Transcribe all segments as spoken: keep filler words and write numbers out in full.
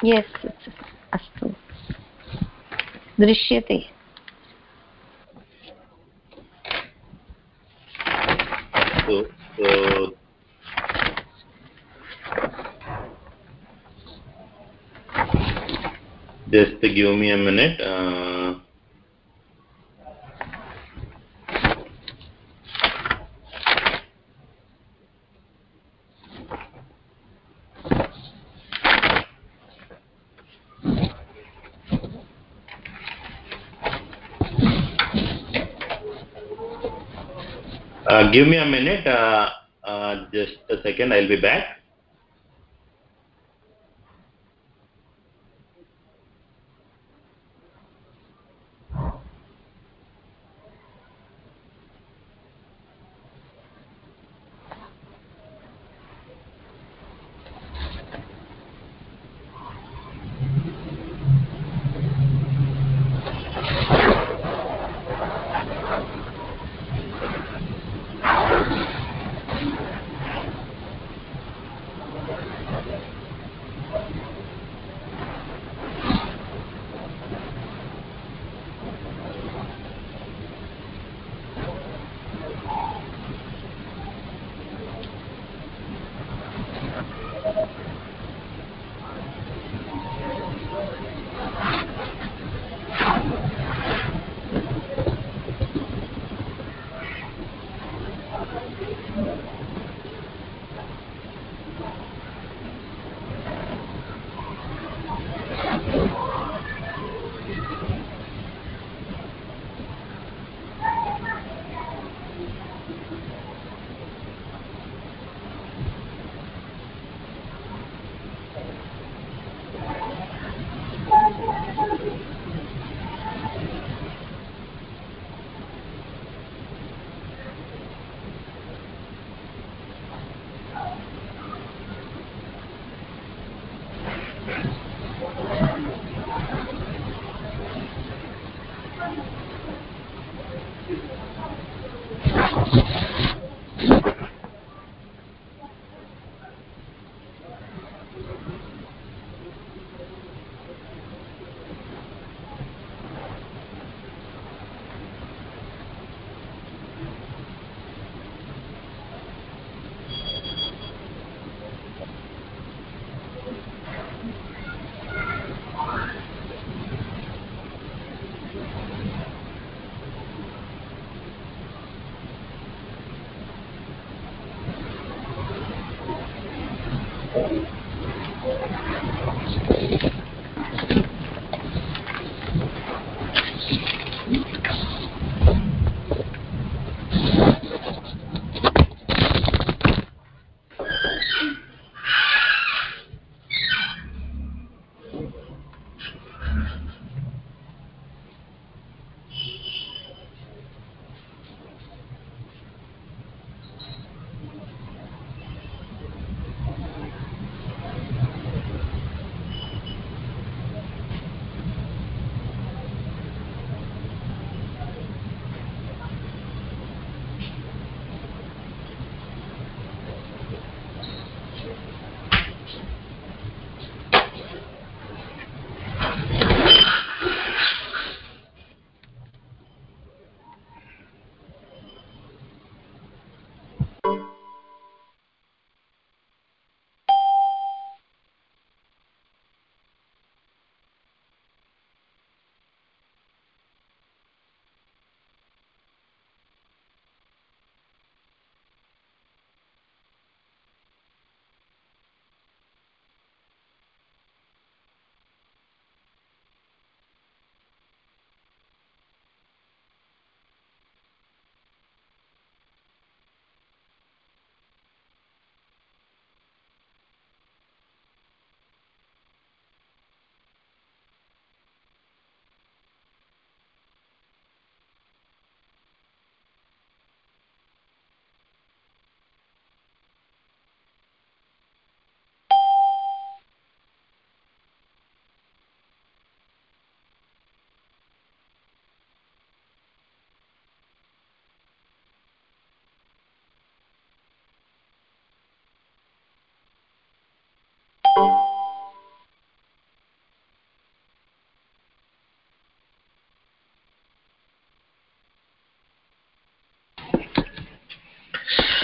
Yes अस्तु दृश्यते so, so just give me a minute. uh, uh, give me a minute, uh, uh, just a second, I'll be back.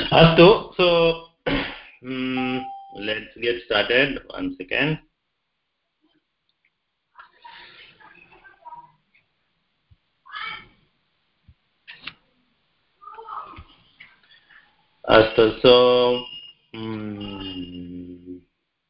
Astu, so um, let's get started. One second. Astu, so um,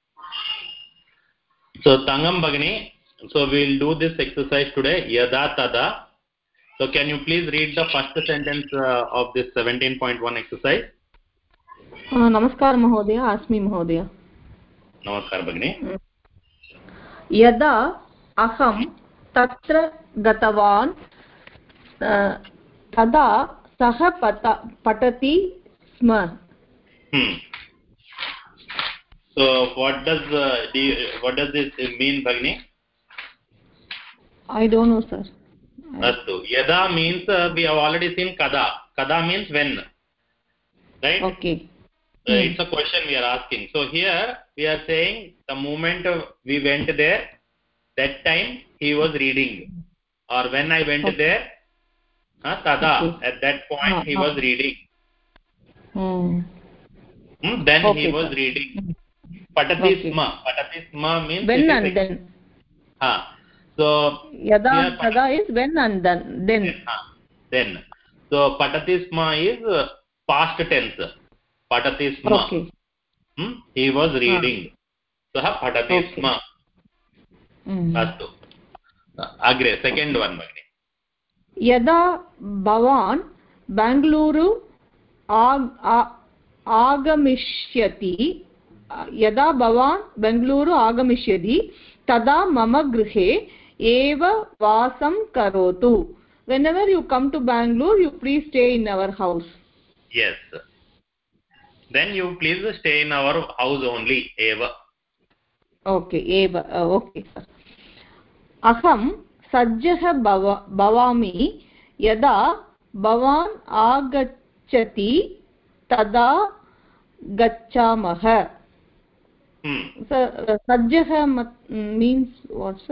so Tangam Bagni, so we'll do this exercise today. Yada tada. So can you please read the first sentence uh, of this seventeen point one exercise? नमस्कार महोदय, अस्मि महोदय. नमस्कार भगिनी. यदा अहं तत्र गतवान् तदा सः पठति स्म. Hmm. So what does uh, the, what does this mean, Bhagini? I don't know, sir. Astu. Yada means uh, we have already seen kada. Kada means when, right? Okay. Uh, hmm. It's a question we are asking. So here we are saying the moment uh, we went there, that time he was reading, or when I went okay. there, uh, tada. Okay. At that point uh, he uh. was reading. Hmm. Hmm? Then okay, he was sir. reading. Patati okay. sma. Patati sma means when and then. Ah. So yada here, tada is when and then. Then. Then. Ah. then. So patati sma is uh, past tense. Patati sma. Okay. Hmm? He was reading. Ah. So patati okay. sma. Mm-hmm. Astu. Agre. Second okay. one. Yada bhavan Bangalore ag, ag, agamishyati यदा भवान् बेङ्गलूरु आगमिष्यति तदा मम गृहे एव वासं करोतु. Whenever you come to Bangalore, you please stay in our house. Yes. Then you please stay in our house only. Eva. Okay. Eva. Uh, okay. अहं सज्जः भव भवामि यदा भवान् आगच्छति तदा गच्छामः. Hmm. So, Sajjah means what, sir?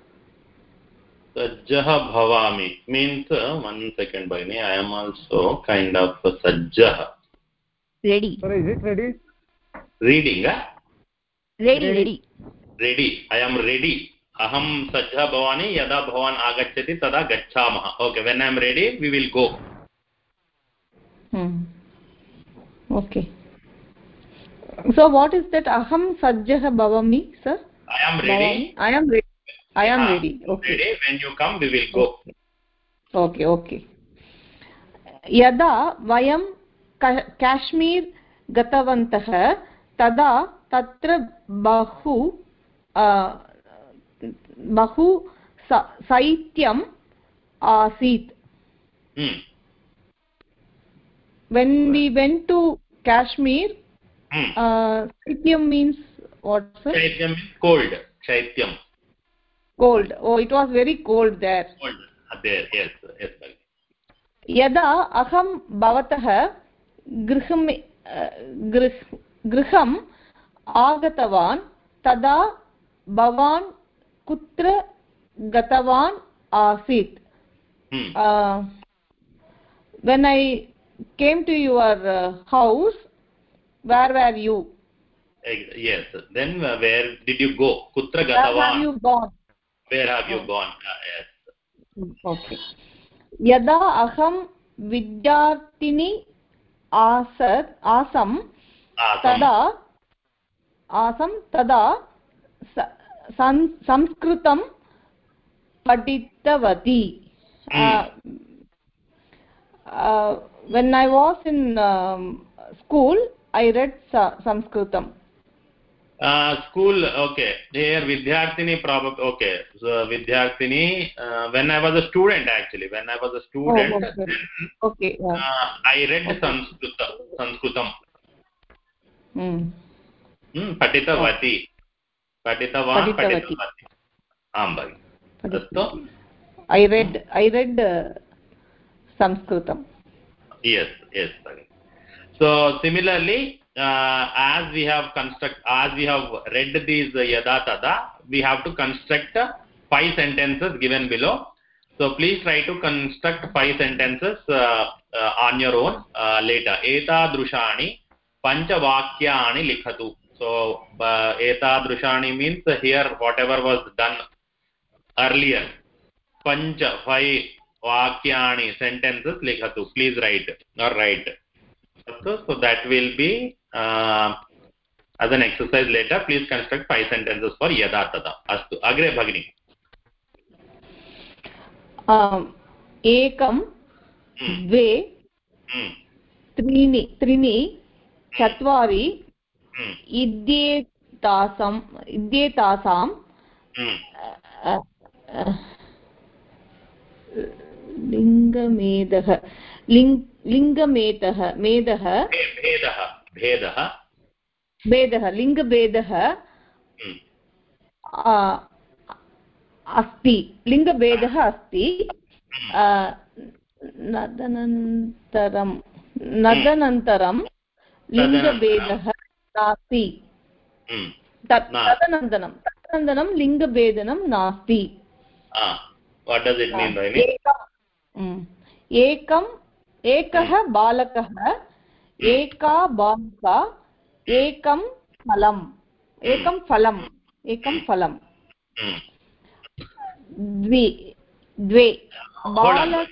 Sajjah bhavami means, uh, one second, Bhagini, I am also kind of a Sajjah. Ready. Sir, is it ready? Reading, huh? Ready, ready. Ready. I am ready. Aham Sajjah bhavani yada bhavan agacchati tada gacchamaha. Okay, when I am ready, we will go. Hmm. Okay. So what is that aham sajjah bhavami, sir? I am ready. Bhavami? I am ready. I am yeah, ready. Okay. Ready. When you come, we will go. Okay, okay. Yada vayam Kashmir gatavantah tada tatra bahu uh, bahu saityam asit. Hmm. When we went to Kashmir, Hmm. Uh, Shaityam means what, sir? Shaityam means cold. Shaityam. Cold. Oh, it was very cold there. Cold. There, yes, yes. Yada aham bhavatah griham grih griham agatavan tada bhavan kutra gatavan asit. Hmm. Uh, when I came to your uh, house, where were you? Yes. Then uh, where did you go? Kutra gatavan. Where have you gone? Where have you oh. gone? Uh, yes. Okay. Yada aham vidyarthini asad asam tada asam tada san, sanskritam paditavati. Hmm. Uh, uh, when I was in um, school, I read sa Sanskritam. Uh, school, okay. Here, Vidyarthini, probably, okay. So, Vidyarthini, uh, when I was a student, actually, when I was a student, oh, okay. then, okay, yeah. uh, I read okay. Sanskritam. Sanskritam. Hmm. Hmm, Patitavati. Patitavan, Patitavati. Ambai. Astu? I read, I read uh, Sanskritam. Yes, yes. So, similarly, uh, as we have construct, as we have read these uh, yada tada, we have to construct uh, five sentences given below. So please try to construct five sentences uh, uh, on your own uh, later. Etadrushani panchavakyani likhatu. So uh, etadrushani means uh, here whatever was done earlier. Pancha, five vakyani, sentences likhatu. Please write or write. So that will be uh, as an exercise later. Please construct five sentences for yada tada. Astu. Agre bhagini. Um, ekam, hmm. dve, hmm. त्रीणि त्रीणि चत्वारि hmm. इत्येतासाम् इत्येतासां hmm. लिङ्गमेधः लिङ् लिङ्गमेधः मेधः भेदः भेदः भेदः लिङ्गभेदः hmm. अस्ति लिङ्गभेदः अस्ति नदनन्तरं नदनन्तरं लिङ्गभेदः नास्ति तदनन्तरं तदनन्तरं लिङ्गभेदनं नास्ति what does it mean by me एकम् एकः बालकः एका बालिका एकं फलम् एकं फलम् एकं फलं द्वे द्वे बालक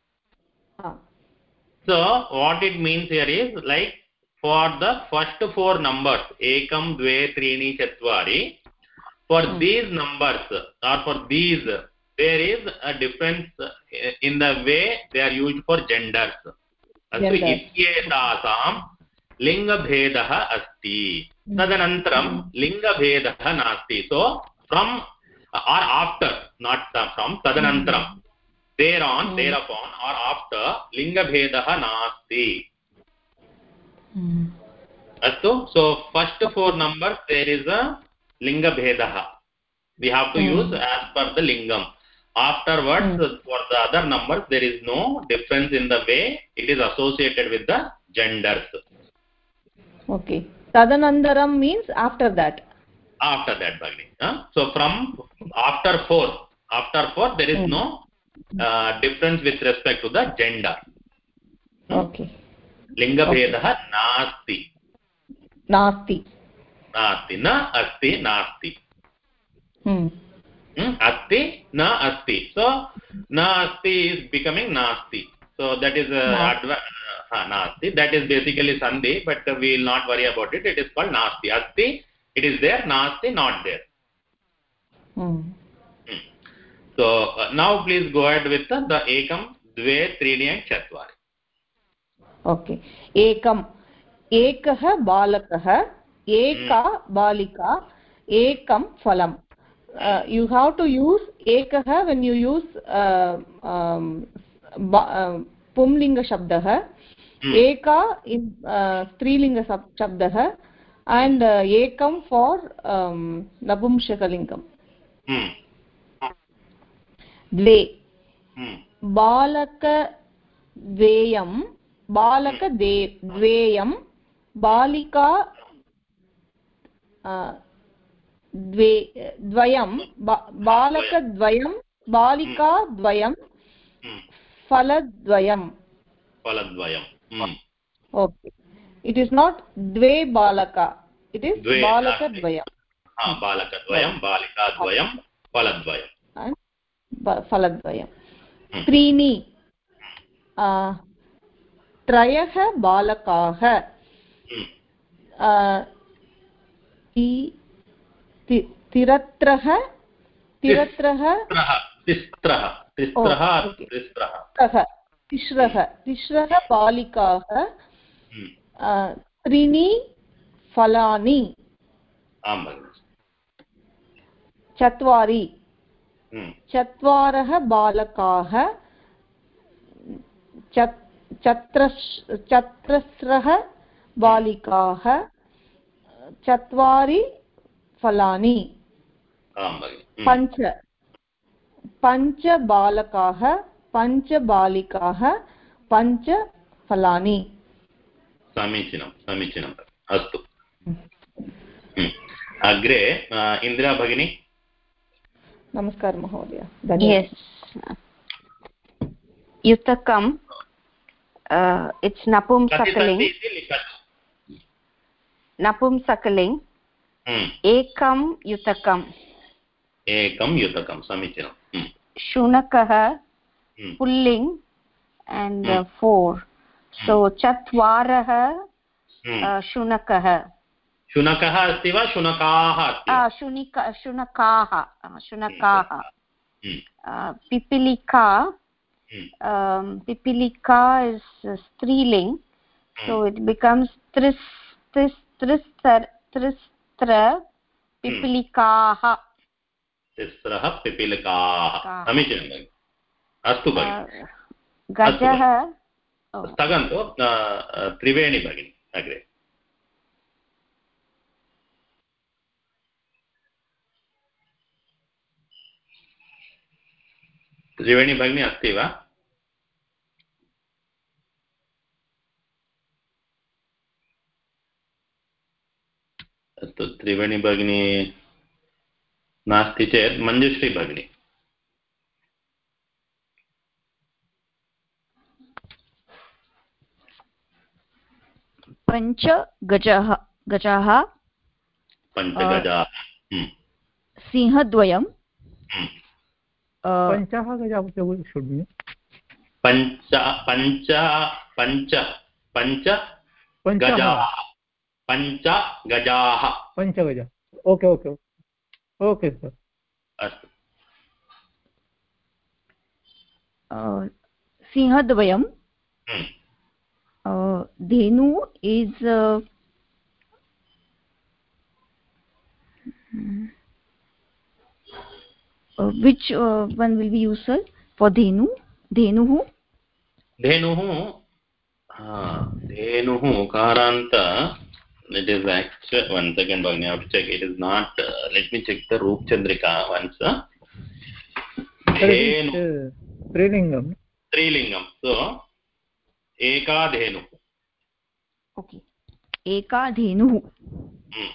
so what it means here is like for the first four numbers ekam dve treeni chatvari for hmm. these numbers or for these there is a difference in the way they are used for genders. So ityetasam linga bhedah asti tadanantaram linga bhedah nasti. So from or after, not from tadanantaram hmm. thereon hmm. thereupon or after linga bhedah nasti. hmm. Astu. So first four numbers there is a linga bhedah we have to hmm. use as per the lingam. Afterwards hmm. for the other numbers there is no difference in the way it is associated with the genders. Okay, tadanantaram means after that. After that Bhagini. Huh? So from after four after four there is hmm. no uh, difference with respect to the gender. Okay, linga bhedah okay. nasti nasti nasti na asti nasti hmm. Hmm? Asti na asti. So na asti is becoming nasti. So that is uh, adva uh, nasti. That is basically sandhi, but uh, we will not worry about it. It is called nasti. Asti, it is there. Nasti, not there. Hmm. Hmm. So uh, now please go ahead with the, the ekam, dve, treeni and chatvari. Okay. Ekam. Ekah balakah. Eka hmm. balika. Ekam phalam. Uh, you have to use ekah when you use uh, um, uh, pumlinga shabdah hmm. eka in uh, strilinga shabdah and uh, ekam for um, napumsakalingam hmm. dve hmm. balaka dveyam balaka de dveyam balika uh, द्वे द्वयं बालकद्वयं बालिकाद्वयं फलद्वयं फलद्वयं okay it is not द्वे बालका it is balakadvayam ha balakadvayam balikadvayam faladvayam and faladvayam त्रीणि त्रयः बालकाः तिरत्रः तिरत्रः तिस्रः तिस्रः तिस्रः तिस्रः तिस्रः बालिकाः त्रीणि फलानि चत्वारि चत्वारः बालकाः चतस्रः बालिकाः चत्वारि फलानि पञ्च पञ्च बालकाः पञ्च बालिकाः पञ्च फलानि समीचीनं समीचीनम् अस्तु अग्रे इन्दिरा भगिनी नमस्कारः महोदय धन्यवादः yutakam, uh, it's napumsakaling. Napumsakaling. Hmm. Ekam yutakam. Ekam yutakam. Samichinam. Hmm. Shunakaha, hmm. pulling, and hmm. uh, four. So chatvaraha, hmm. uh, shunakaha. Shunakaha asti va shunakaha asti? Ah, shunika, shunakaha, uh, shunakaha. hmm. Uh, pipilika. hmm. Um, pipilika is uh, striling, hmm. so it becomes tris, tris, tristar, tristra, pipilikaha. Tisraha pipilikaha. Samichinam. Astu bhagini. Gajaha. Sthaganto Triveni bhagini. Agre. Triveni bhagini asti va? अस्तु त्रिवेणी भगिनी नास्ति चेत् मञ्जुश्री भगिनी पञ्च गजाः गजाः पञ्चगजाः सिंहद्वयं पञ्चः गजाः should be पञ्च पञ्च पञ्च पञ्च गजाः पञ्च गजाः पञ्च गजाः ओके ओके ओके सर् अस्तु सिंहद्वयं धेनु is which uh, one will be used sir for dhenu dhenuh धेनुः धेनुः karanta it is actually one second Bhagini I have to check it is not uh, let me check the Roop Chandrika once uh, dhenu trilingam trilingam so eka dhenu okay eka धेनुः hmm.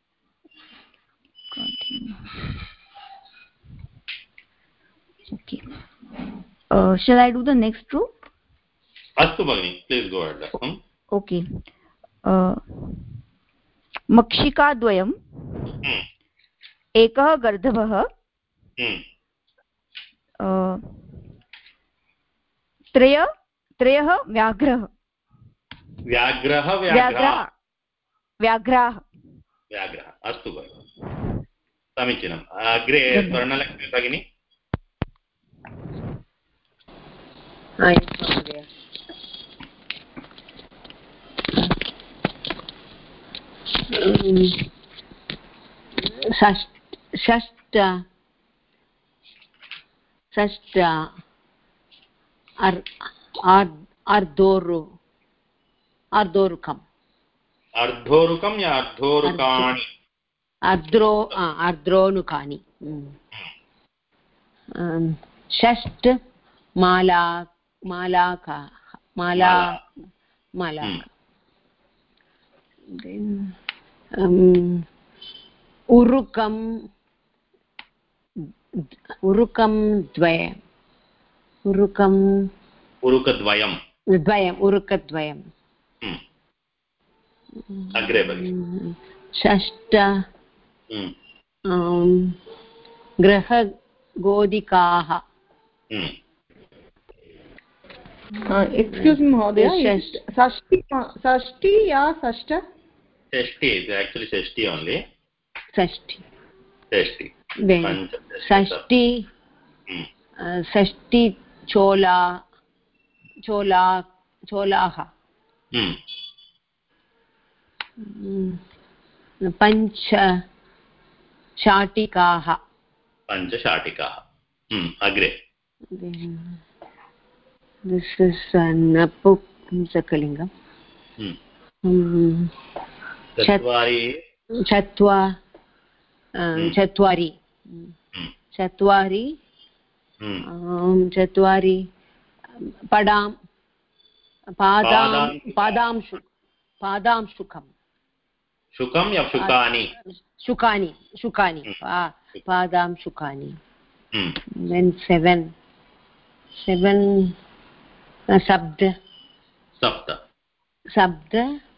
okay uh, shall I do the next row astu bhagini please go ahead hmm? okay uh, मक्षिकाद्वयं hmm. एकः गर्दभः hmm. uh, त्रय त्रयः व्याघ्रः व्याघ्रः व्याघ्रः व्याघ्राः व्याघ्रः अस्तु भगिनि समीचीनम् अग्रे स्वर्णलक्ष्मी भगिनी षष्ट षष्ट अर्धोरु अर्धोरुकम् अर्धोरुकं या अर्धोरुकाणि अर्ध्रो अर्ध्रोनुकानि षष्ट माला मालाका माला माला उरुकम् उरुकं द्वयम् उरुकम् उरुकद्वयं द्वयम् उरुकद्वयम् अग्रे भगिनि षष्ट गृहगोधिकाः एक्स्क्यूस् मी महोदय षष्टि षष्टि या षष्ट षष्टि actually षष्टि only षष्टि षष्टि षष्टि षष्टि चोला चोला चोलाः पञ्च शाटिकाः पञ्च शाटिकाः अग्रे this is napumsakalingam चत्वारि चत्वा चत्वारि चत्वारि चत्वारि पडां पादां पादांशु पादांशुकम् शुकं या शुकानि शुकानि शुकानि पादां शुकानि then seven seven शब्द सप्त शब्द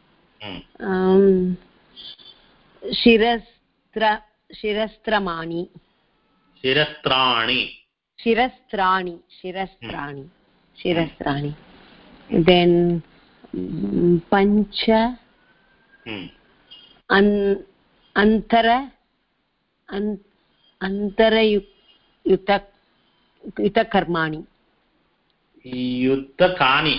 शिरस्त्र शिरस्त्रमाणि शिरस्त्राणि शिरस्त्राणि शिरस्त्राणि शिरस्त्राणि then पञ्च अन्तर अन्तरयुत युतकर्माणि युतकानि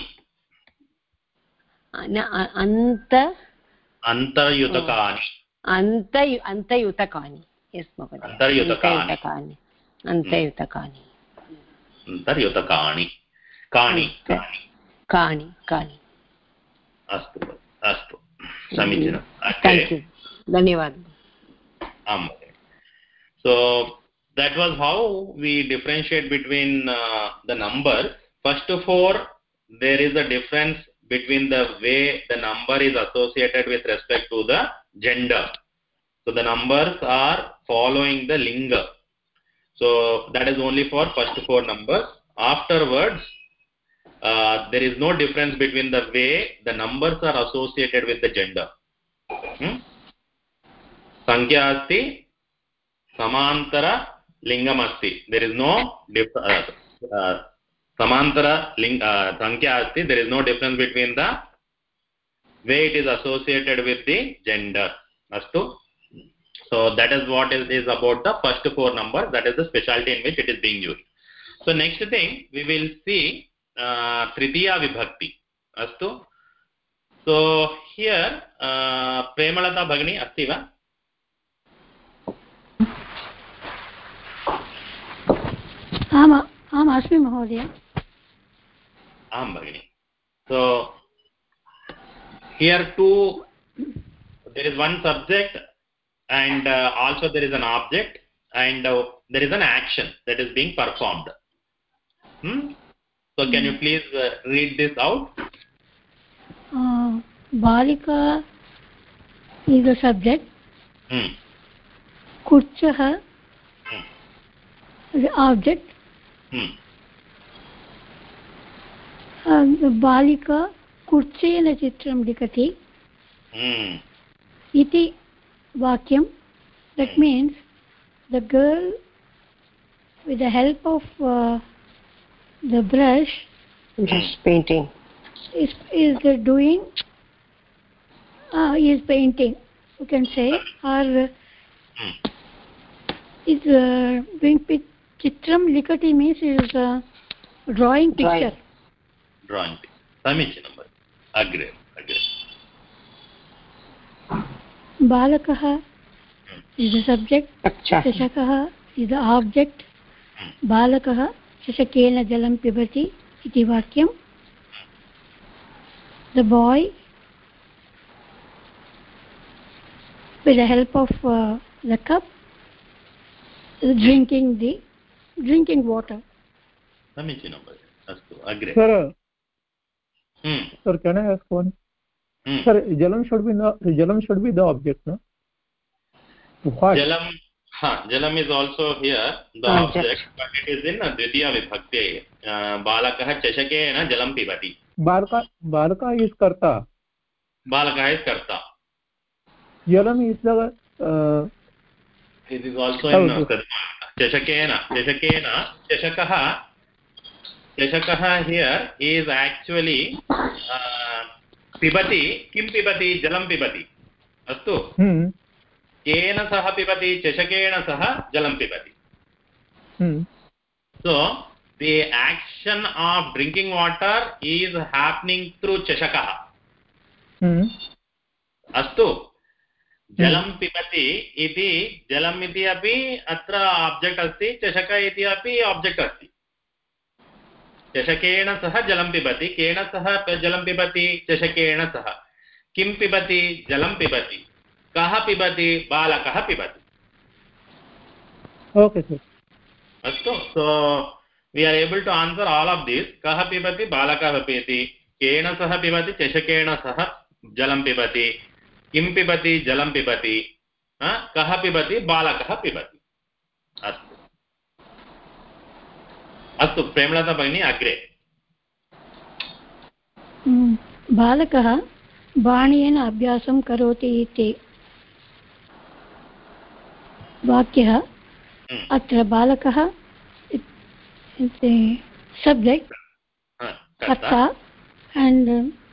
अन्त अन्तर्युतकानि अन्त अन्तयुतकानि यस् महोदय अन्तयुतकानि अन्तयुतकानि अन्तर्युतकानि कानि कानि कानि अस्तु अस्तु समीचीनं थैंक यू धन्यवादः आम् so that was how we differentiate between uh, the numbers. First four, there is a difference between the way the number is associated with respect to the gender. So the numbers are following the linga, so that is only for first four numbers. Afterwards uh, there is no difference between the way the numbers are associated with the gender. hmm? Sankhya asti samantara lingam asti, there is no dif uh, uh, samantara ling uh, sankhya asti, there is no difference between the way it is associated with the gender. Astu, so that is what is, is about the first four numbers, that is the specialty in which it is being used. So next thing we will see uh, tritiya vibhakti. Astu, so here uh, Premalata Bhagini asti va? आम् आम् अस्मि महोदय आं भगिनि. So here too there is one subject and uh, also there is an object and uh, there is an action that is being performed. hmm? So can you please uh, read this out? uh, balika is the subject. hmm. kurchah hmm. the object. hmm. uh, balika kurchena chitram likati hmm. iti vakyam, that hmm. means the girl with the help of uh, the brush just painting is is uh, doing uh, is painting, you can say, or hmm. is uh, doing chitram likati means is uh, drawing picture. Drawing samichinam agre agre. balakah is the subject, shashakah is the object. balakah shashakena jalam pibati iti vakyam, the boy with the help of uh, the cup is drinking the drinking water. samichinam astu agre. Sir, hmm. sir, can I ask one? hmm. Sir, jalam should be the jalam should be the object, no? What? Jalam, ha, jalam is also here the object, object but it is in dvitiya vibhakti. uh, balakah chashakena jalam pibati. balaka balaka is karta, balakah is karta, jalam is the uh, it is also in uh, chashakena chashakena chashakah chashakah here is actually uh, pibati, kim pibati, jalam pibati. Astu, hmm. kena saha pibati, chashakena saha jalam pibati. hmm. So the action of drinking water is happening through chashakah. hmm. Astu, jalam pibati iti jalam iti api atra object asti, chashaka iti api object asti. चषकेण सह जलं पिबति, केन सह जलं पिबति, चषकेण सह. किं पिबति, जलं पिबति. कः पिबति, बालकः पिबति. Okay, sir. अस्तु, so we are able to answer all of these. कः पिबति, बालकः पिबति. केन सह पिबति, चषकेण सह जलं पिबति. किं पिबति, जलं पिबति. कः पिबति, बालकः पिबति. अस्तु अस्तु प्रेमलता भगिनी अग्रे. बालकः बाणेन अभ्यासं करोति इति वाक्यः अत्र बालकः सब्जेक्ट् कर्ता and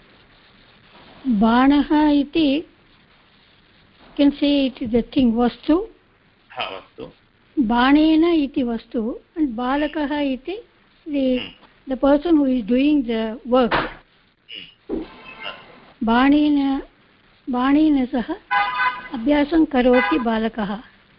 बाणः इति can say it is a thing vastu ha vastu बाणेन इति वस्तु and बालकः इति the the person who is doing the work बाणेन बाणेन सह अभ्यासं करोति बालकः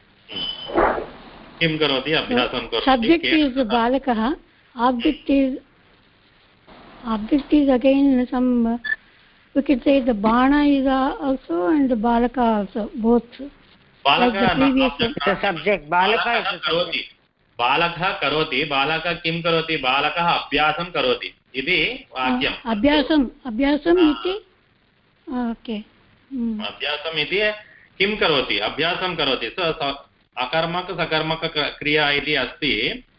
किं करोति अभ्यासं करोति subject is बालकः object is object is again some uh, we could say the bana is uh, also and the balaka also both balaka like the previous the subject balaka is karoti balakah karoti balaka kim karoti balakah abhyasam karoti iti vakyam abhyasam abhyasam iti okay abhyasam iti kim karoti abhyasam karoti so akarmak sakarmak kriya iti asti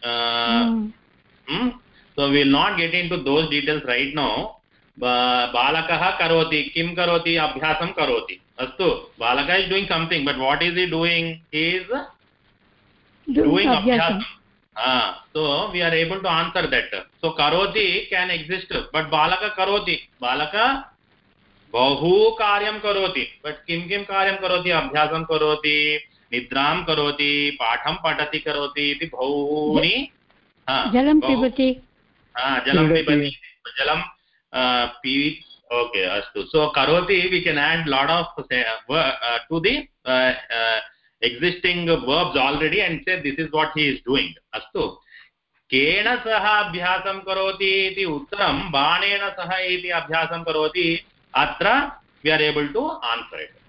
hmm so we will not get into those details right now. Balakah karoti, kim karoti, abhyasam karoti. Astu, Balaka is doing something, but what is he doing? He is doing, doing abhyasam. Ah, so we are able to answer that. So karoti can exist, but Balaka karoti. Balaka bahu karyam karoti. But kim kim karyam karoti? Abhyasam karoti, nidram karoti, patham patati karoti, iti bahuni. Jalam pibati. Ah, jalam pibati. Jalam uh, pi. Okay, astu. So karoti we can add lot of say, uh, to the uh, uh, existing verbs already and say this is what he is doing. Astu. Kena saha abhyasam karoti iti uttaram banena saha iti abhyasam karoti. Atra we are able to answer it.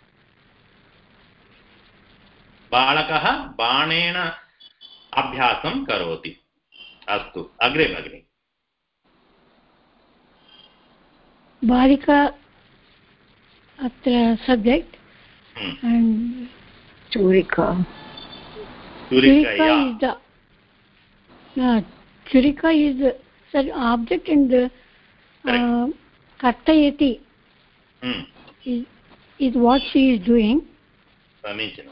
Balakah banena abhyasam karoti. Astu. Agre bhagini. Balika atra subject hmm. and Churika. Churika yeah. is the no, Churika is the sorry, object and the uh, kartayati hmm. is, is what she is doing. Samichinam.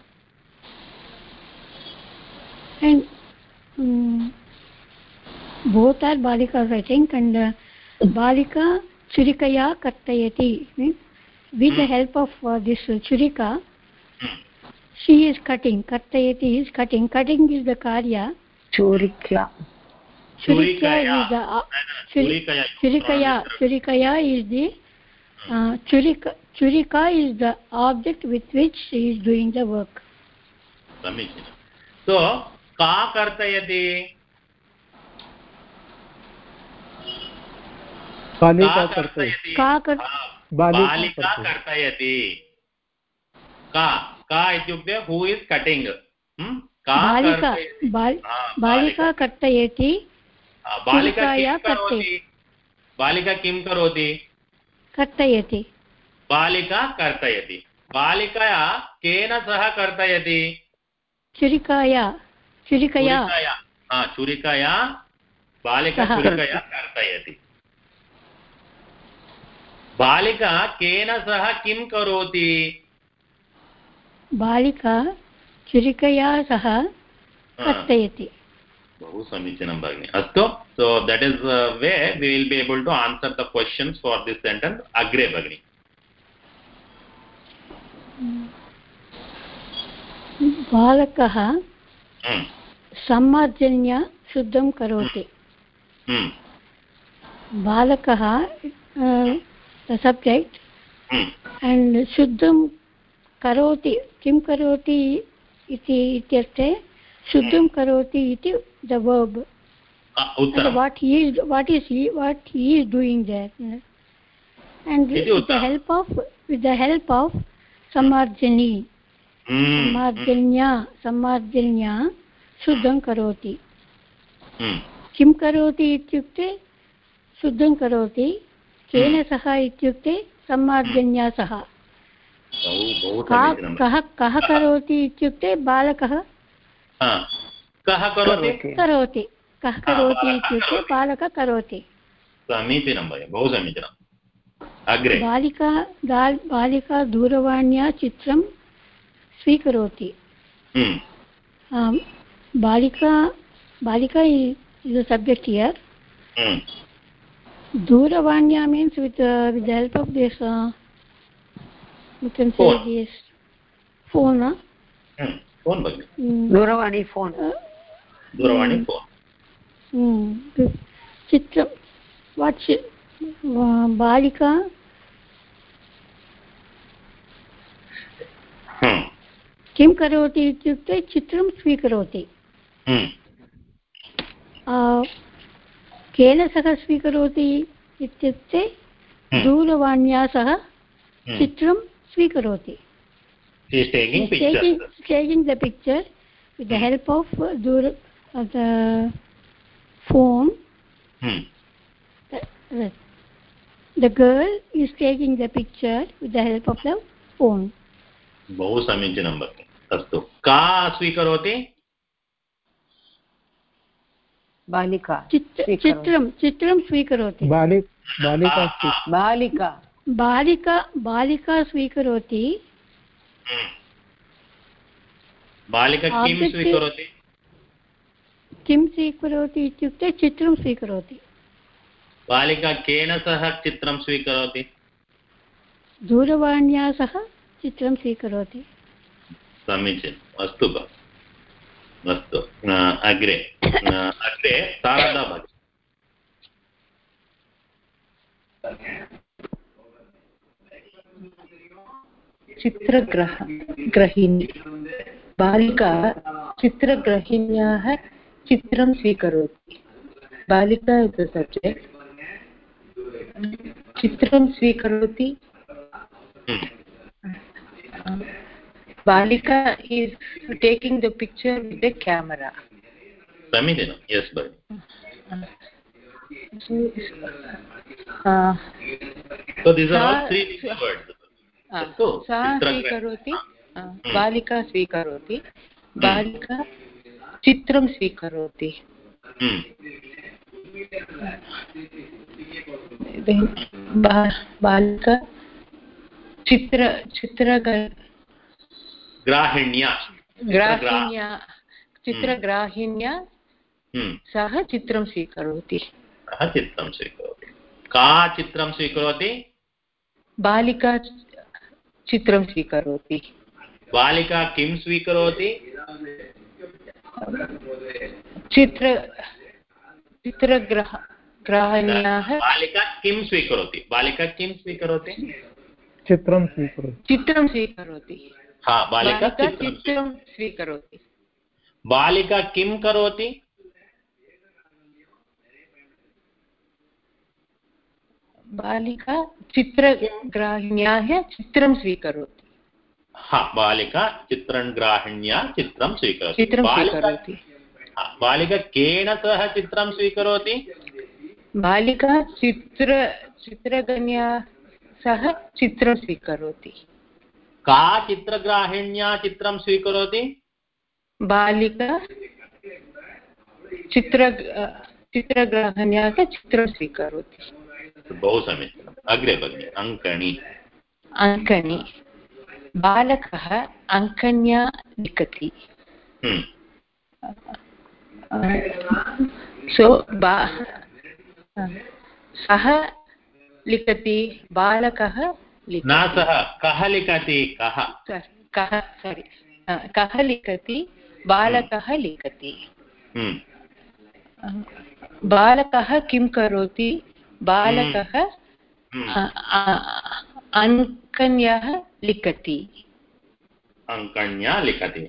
And um, both are balikas I think and uh, balika churikaya kartayati means with hmm. the help of uh, this uh, churika hmm. she is cutting. Kartayati is cutting. Cutting is the karya. Churikya. Churikya is the uh, churikaya. Churikaya. Churikaya is the uh, churika. Churika is the object with which she is doing the work. So ka kartayati. बालिका कर्तयति का कर् बालिका कर्तयति का का इत्युक्ते who is cutting hmm का बालिका बालिका कर्तयति बालिका किं करोति बालिका किं करोति कर्तयति बालिका कर्तयति बालिकया केन सह कर्तयति छुरिकया छुरिकया हा छुरिकया बालिका छुरिकया कर्तयति बालिका केन सह किं करोति बालिका छुरिकया सह कर्तयति बहु समीचीनं भगिनी अस्तु so that is uh, where we will be able to answer the questions for this sentence agre भगिनी बालकः सम्मार्जन्या शुद्धं करोति बालकः the subject hmm. and शुद्धं करोति किं करोति इति इत्यर्थे शुद्धं करोति इति the verb uh, what he is what is he what he is doing there and with the help of with the help of samarjani hmm. samarjanya samarjanya शुद्धं करोति hmm. किं करोति इत्युक्ते शुद्धं करोति केन सह इत्युक्ते सम्मार्जन्या सह कः कः करोति इत्युक्ते बालकः कः करोति करोति कः करोति इत्युक्ते बालकः करोति समीचीनं भगिनि बहु समीचीनं अग्रे बालिका बालिका दूरवाण्या चित्रं स्वीकरोति. बालिका बालिका is the subject here. Duravanya means with uh, with the help of this uh, you can say phone. This phone huh? hmm. phone bhai mm. Duravani phone uh, Duravani mm. phone hmm. Chitra what uh, balika hmm. किं करोति इत्युक्ते चित्रं स्वीकरोति. hmm. uh, केन सह स्वीकरोति इत्युक्ते दूरवाण्या सह चित्रं स्वीकरोति. Taking the picture with the help of dur uh, the phone. hmm. the, the girl is taking the picture with the help of the phone. बहु समीचीनं भगिनि. अस्तु, का स्वीकरोति? बालिका चित्रं चित्रं स्वीकरोति. बालिका बालिका बालिका बालिका स्वीकरोति. बालिका किं स्वीकरोति? किं स्वीकरोति इत्युक्ते चित्रं स्वीकरोति. बालिका केन सह चित्रं स्वीकरोति? दूरवाण्या सह चित्रं स्वीकरोति. समीचीनम्. अस्तु भगिनि. अस्तु, अग्रे अग्रे शारदा भगिनी. चित्रग्रह ग्रहिणी बालिका चित्रग्रहिण्याः चित्रं स्वीकरोति. बालिका इस् द सब्जेक्ट. चित्रं स्वीकरोति. Balika is taking the picture with the camera. Samidina, yes, but. So, uh, so these are all three words. So, sa svikaroti, balika svikaroti, balika chitram svikaroti. Then balika chitra chitra ग्राहिण्या ग्राहिण्या चित्रग्राहिण्या सह चित्रं स्वीकरोति. सः चित्रं स्वीकरोति. का चित्रं स्वीकरोति? बालिका चित्रं स्वीकरोति. बालिका किं स्वीकरोति? चित्र चित्रग्रह ग्राहिण्याः. बालिका किं स्वीकरोति? बालिका किं स्वीकरोति? चित्रं स्वीकरोति. चित्रं स्वीकरोति. हाँ, बालिका चित्रं स्वीकरोति. बालिका किं करोति? बालिका चित्रग्राहिण्याः चित्रं स्वीकरोति. हाँ, बालिका चित्रग्राहिण्या चित्रं स्वीकरोति. चित्रं स्वीकरोति. बालिका केन सह चित्रं स्वीकरोति? बालिका चित्र चित्रगण्या सह चित्रं स्वीकरोति. का चित्रग्राहिण्या चित्रं स्वीकरोति? बालिका चित्र चित्रग्राहिण्या चित्रं स्वीकरोति. बहु समीचीनम्. अग्रे भगिनि. अङ्कणी अङ्कणी बालकः अङ्कन्या लिखति. सो सः लिखति. बालकः न सः कः लिखति? कः कः सारी कः लिखति? बालकः लिखति. बालकः किं करोति? बालकः अङ्कन्याः लिखति. अङ्कन्या लिखति.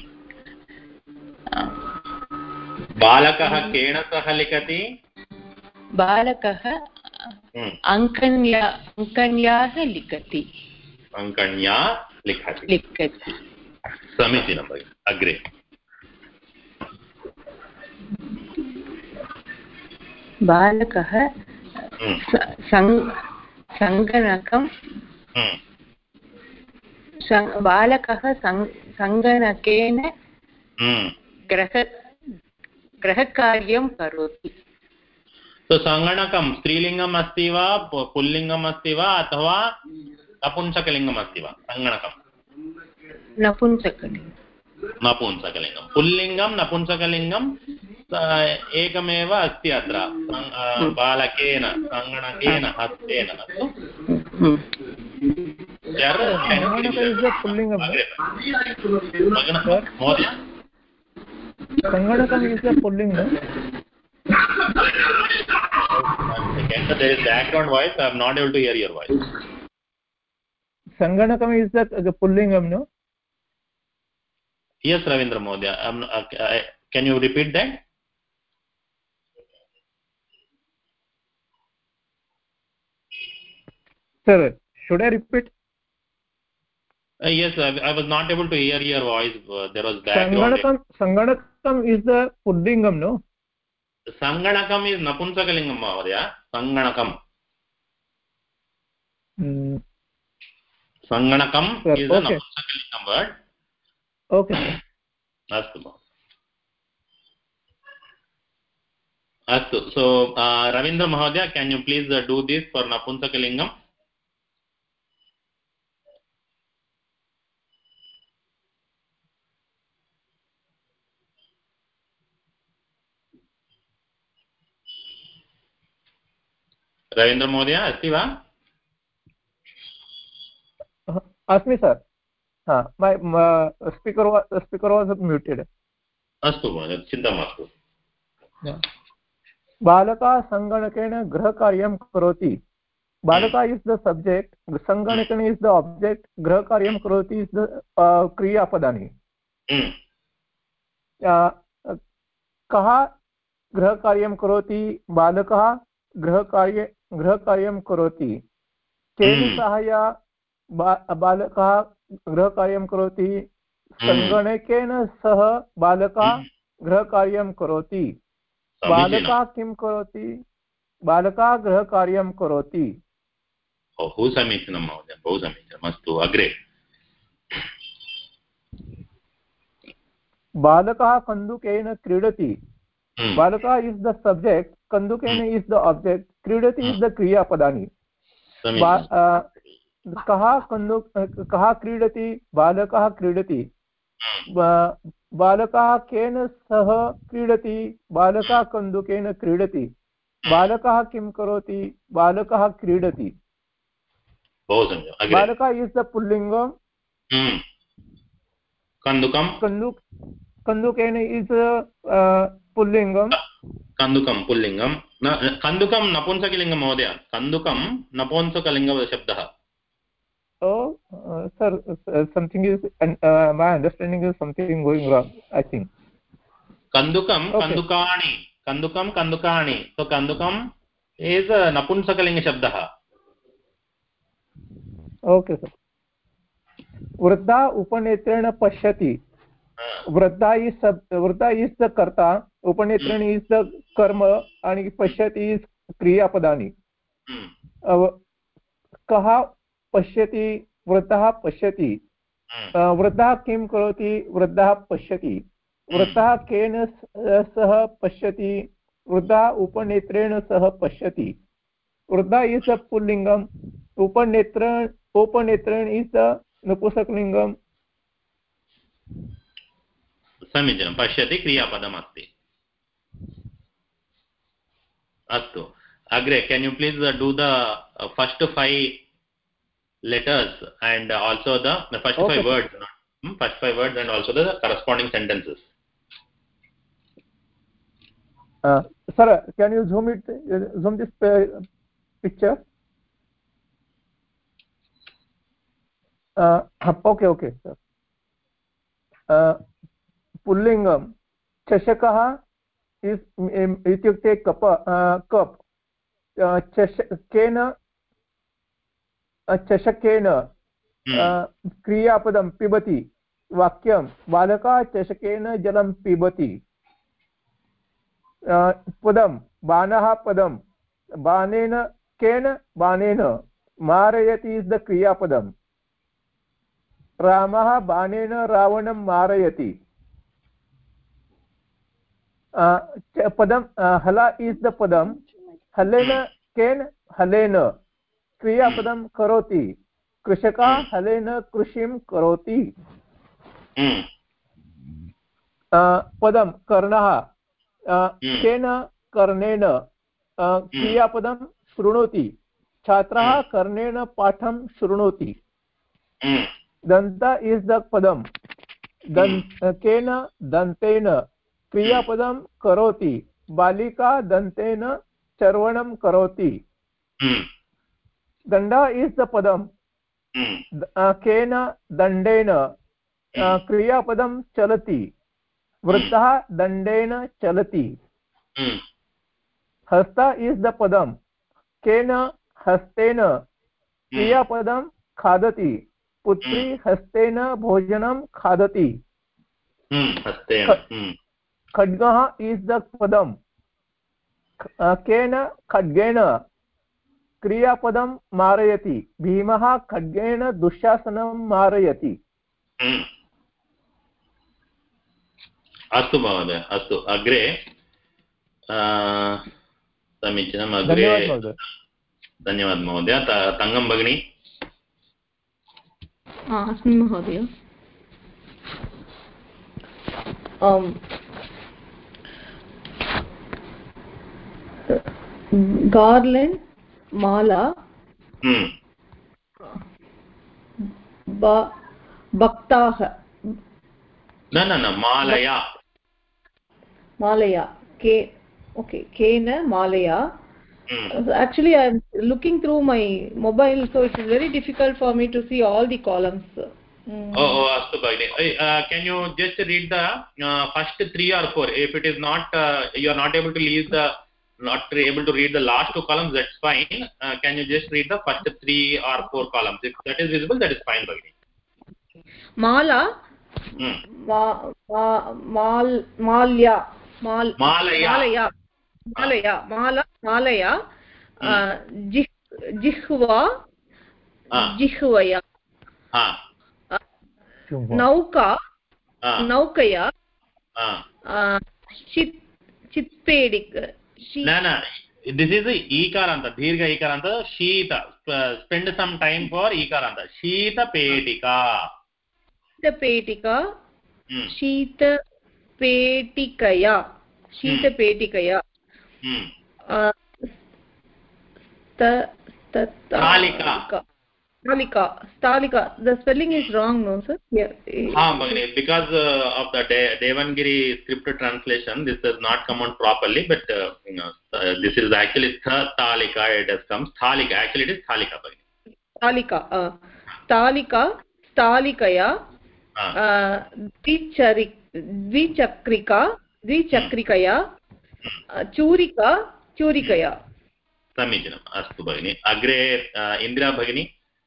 बालकः केन सह लिखति? बालकः अङ्कन्या अङ्कन्याः लिखति. अङ्कन्या लिखति. लिखति. समीचीनं भगिनि. अग्रे बालकः सङ्गणकं बालकः सङ्गणकेन गृह गृहकार्यं करोति. so sanganakam strilingam asti va pullingam asti va athava napunsakalingam asti va sanganakam नपुंसकलिङ्गं नपुंसकलिङ्गं पुल्लिङ्गं नपुंसकलिङ्गं एकमेव अस्ति अत्र बालकेन सङ्गणकेन हस्तेन Sanganakam is the pulling, no? Again, there is background voice. I am not able to hear your voice. Sanganakam is the, the pullingam, no? Yes, Ravindra Mohdya. Um, uh, uh, can you repeat that? Sir, should I repeat? Uh, yes, I, I was not able to hear your voice. Uh, there was background. Sanganakam, Sanganakam is the pullingam, no? Sanganakam is Napunsakalingam, Mohdya. Sanganakam. Hmm. Sanganakam Sir, is okay. a Napunsakalingam word. Okay. Astu. Astu. So, uh, Ravindra Mohdya, can you please uh, do this for Napunsakalingam? Ravindra Mohdya, asti va? Uh, ask me, sir. Uh, my uh, speaker was speaker was muted. Astu Mohdya, chinta mastu. Yeah. Balaka sanganakena grahakaryam karoti. Balaka is the subject, sanganakena is the object, grahakaryam karoti is the uh, kriya padani. Mm. Uh, कः गृहकार्यं करोति बालकः गृहकार्य गृहकार्यं करोति केन सहाय बालकः गृहकार्यं करोति सङ्गणकेन सह बालकः गृहकार्यं करोति बालकः किं करोति बालकः गृहकार्यं करोति बहु समीचीनं महोदय बहु समीचीनम् अस्तु अग्रे बालकः कन्दुकेन क्रीडति बालकः इस् द सब्जेक्ट कन्दुकेन इस् द ऑब्जेक्ट क्रीडति इस् द क्रियापदानि कः कन्दु कः क्रीडति बालकः क्रीडति बालकः केन सह क्रीडति बालकः कन्दुकेन क्रीडति बालकः किं करोति बालकः क्रीडति बालकः इस् द पुल्लिङ्गं कन्दुकं कन्दुक कन्दुकेन इस् पुल्लिङ्गं कन्दुकं पुल्लिङ्गं कन्दुकं नपुंसकलिङ्गं महोदय कन्दुकं नपुंसकलिङ्गशब्दः Oh, uh, sir, uh, something is, uh, my understanding is something going wrong, I think. Kandukam, okay. Kandukani, Kandukam, Kandukani. So, Kandukam is a Napunsakalinga Shabdaha. Okay, sir. Vruddha upanetrena pashyati. Vruddha is, Vruddha is the karta, upanetrena is the karma, and pashyati is kriya padani. Hmm. Uh, kaha पश्यति वृद्धः पश्यति वृद्धः किं करोति वृद्धः पश्यति वृद्धः केन सह पश्यति वृद्धः उपनेत्रेण सह पश्यति वृद्धः इस् द पुल्लिङ्गम् उपनेत्र उपनेत्रेण इस् द नपुंसकलिङ्गम् समीचीनं पश्यति क्रियापदम् अस्ति अस्तु अग्रे can you please do the first five letters and also the, the first okay. five words hmm? first five words and also the corresponding sentences. Uh, sir, can you zoom it zoom this picture? Uh, okay, okay, sir. Uh, pullingam chashakah is ityukte kap uh, cup uh, chashakena चषकेन क्रियापदं पिबति वाक्यं बालकः चषकेन जलं पिबति पदं बाणः पदं बाणेन केन बाणेन मारयति is the क्रियापदं रामः बाणेन रावणं मारयति पदं हला इस् द पदं हलेन केन हलेन क्रियापदं करोति कृषकः हलेन कृषिं करोति पदं कर्णः केन कर्णेन क्रियापदं शृणोति छात्रः कर्णेन पाठं शृणोति दन्त इस् द पदं केन दन्तेन क्रियापदं करोति बालिका दन्तेन चर्वणं करोति दण्ड इस् द पदं केन दण्डेन क्रियापदं चलति वृद्धः दण्डेन चलति हस्त इस् द पदं केन हस्तेन क्रियापदं खादति पुत्री हस्तेन भोजनं खादति खड्गः इस् द पदं केन खड्गेन क्रियापदं मारयति भीमः खड्गेन दुःशासनं मारयति अस्तु महोदय अस्तु अग्रे समीचीनम् अग्रे धन्यवादः महोदय तङ्गं भगिनी अस्मि महोदय गार्लेण्ड् माला भक्ताः न न न मालया मालया के okay cane मालया actually I am looking through my mobile so it is very difficult for me to see all the columns. mm. oh oh astu bhagini uh, can you just read the uh, first three or four if it is not uh, you are not able to read the not able to read the last two columns, that's fine. Uh, can you just read the first three or four columns? If that is visible, that is fine, Bhagini. Mala, hmm. ma, ma, mal, malya, mal, malaya, malaya, mala, malaya, hmm. uh, jih, jihva, ah. jihvaya, ah. uh, nauka, ah. naukaya, ah. uh, chit, chitpedik. No, no. This is a ikaranta, dirgha ikaranta, sheeta. Uh, spend some time for ikaranta. Sheeta petika. Sheeta petika. Hmm. Sheeta petikaya. Sheeta hmm. petikaya. Hmm. Uh, sta, sta, Stalika. Stalika. Stalika. The spelling is wrong, no, sir? Yeah. Ah, Bhagini, because uh, of the De Devangiri script translation, this has not come out properly, but uh, you know, uh, this is actually Stalika, it has come. Stalika, actually it is Stalika, Bhagini. Stalika. Uh, Stalika, Stalikaya, uh, Dvichakrika, Dvichakrikaya, uh, Churika, Churikaya. Samichinam, astu Bhagini. Agre, uh, Indira Bhagini.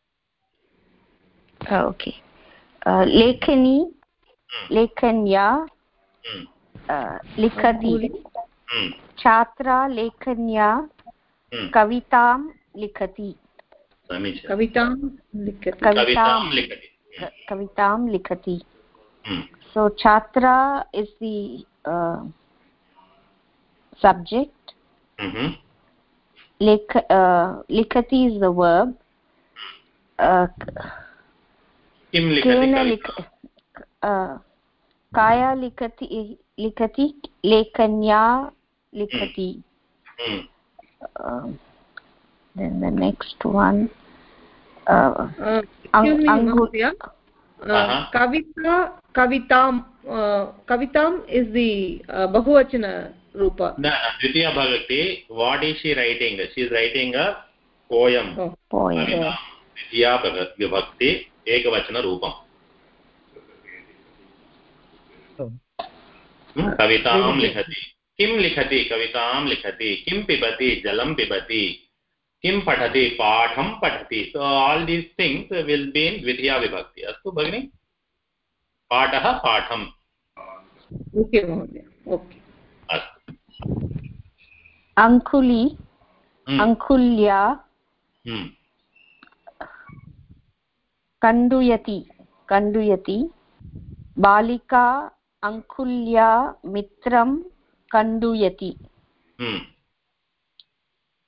Uh, okay. Uh, Lekhani, hmm. Lekhanya, hmm. uh, Likhati, hmm. Chhatra Lekhanya, hmm. Kavitam Likhati. Kavitam Likhati. Kavitam Likhati. Kavitam Likhati. Hmm. So Chhatra is the uh, subject. Mm-hmm. Lekh, uh, Likhati is the verb. Uh, Kim likhati uh, Kaya likhati likhati Lekanya likhati. Mm. Uh, then the next one. Uh, uh, excuse me, Mahadya. Uh, uh-huh. Kavita, Kavitam, uh, Kavitam is the uh, Bahuvachana Rupa. No, Dvitiya Bhagati, what is she writing? She is writing a poem. Oh, poem. Kavitam, Dvitiya Bhagati. एकवचन रूपम कवितां लिखति किं लिखति कवितां लिखति किं पिबति जलं पिबति किं पठति पाठं पठति so all these things will be in द्वितीया विभक्ति अस्तु भगिनी पाठः पाठम् ओके महोदय ओके अस्तु अंकुली अंकुल्या कंडुयति कंडुयति बालिका अंकुल्या मित्रं कंडुयति hmm.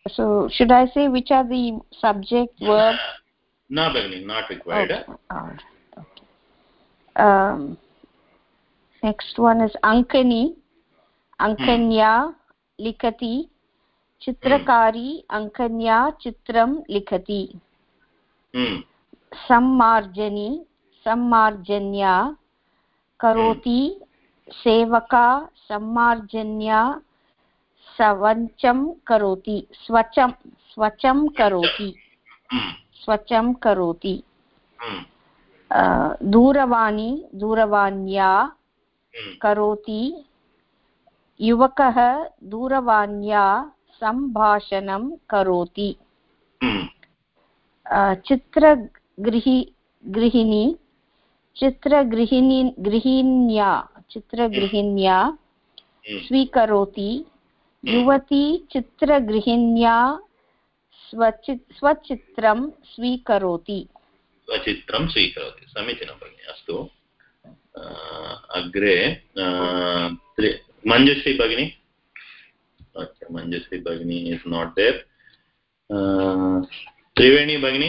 So should I say which are the subject verb? No, Bhagini, not required. Okay. All right. Okay. Um, next one is Ankani. Ankanya likati. Chitrakari Ankanya chitram likati. Hmm. Sammarjani Sammarjanya karoti. Sevaka Sammarjanya Savancham karoti. Swacham Swacham karoti. Swacham karoti. Uh, Duravani Duravanya karoti. Yuvakah Duravanya Sambhashanam karoti. Uh, Chitra grihi grihini Chitra grihini grihinya Chitra grihinya swikaroti. Yuvati Chitra grihinya स्वचित्रं स्वीकरोति स्वचित्रं स्वीकरोति समीचीनं भगिनि अस्तु अग्रे मंजुश्री भगिनी अच्छा मंजुश्री भगिनी is not there त्रिवेणी भगिनी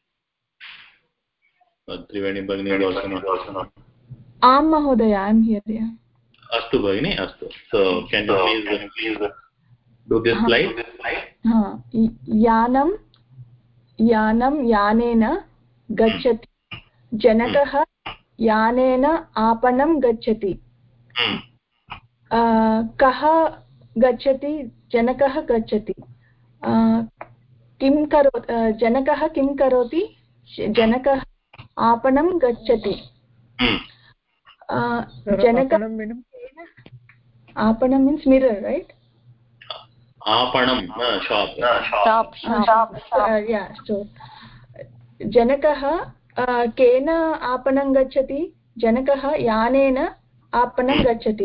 त्रिवेणी भगिनी इज आल्सो नॉट आं महोदय आई एम हियर अस्तु भगिनी अस्तु so can you please please do this slide हाँ यानं यानं यानेन गच्छति जनकः यानेन आपणं गच्छति कः गच्छति जनकः गच्छति किं करो जनकः किं करोति जनकः आपणं गच्छति जनकः आपणं मीन्स् मिरर् राइट आपणं shop shop shop yeah so जनकः केन आपणं गच्छति जनकः यानेन आपणं गच्छति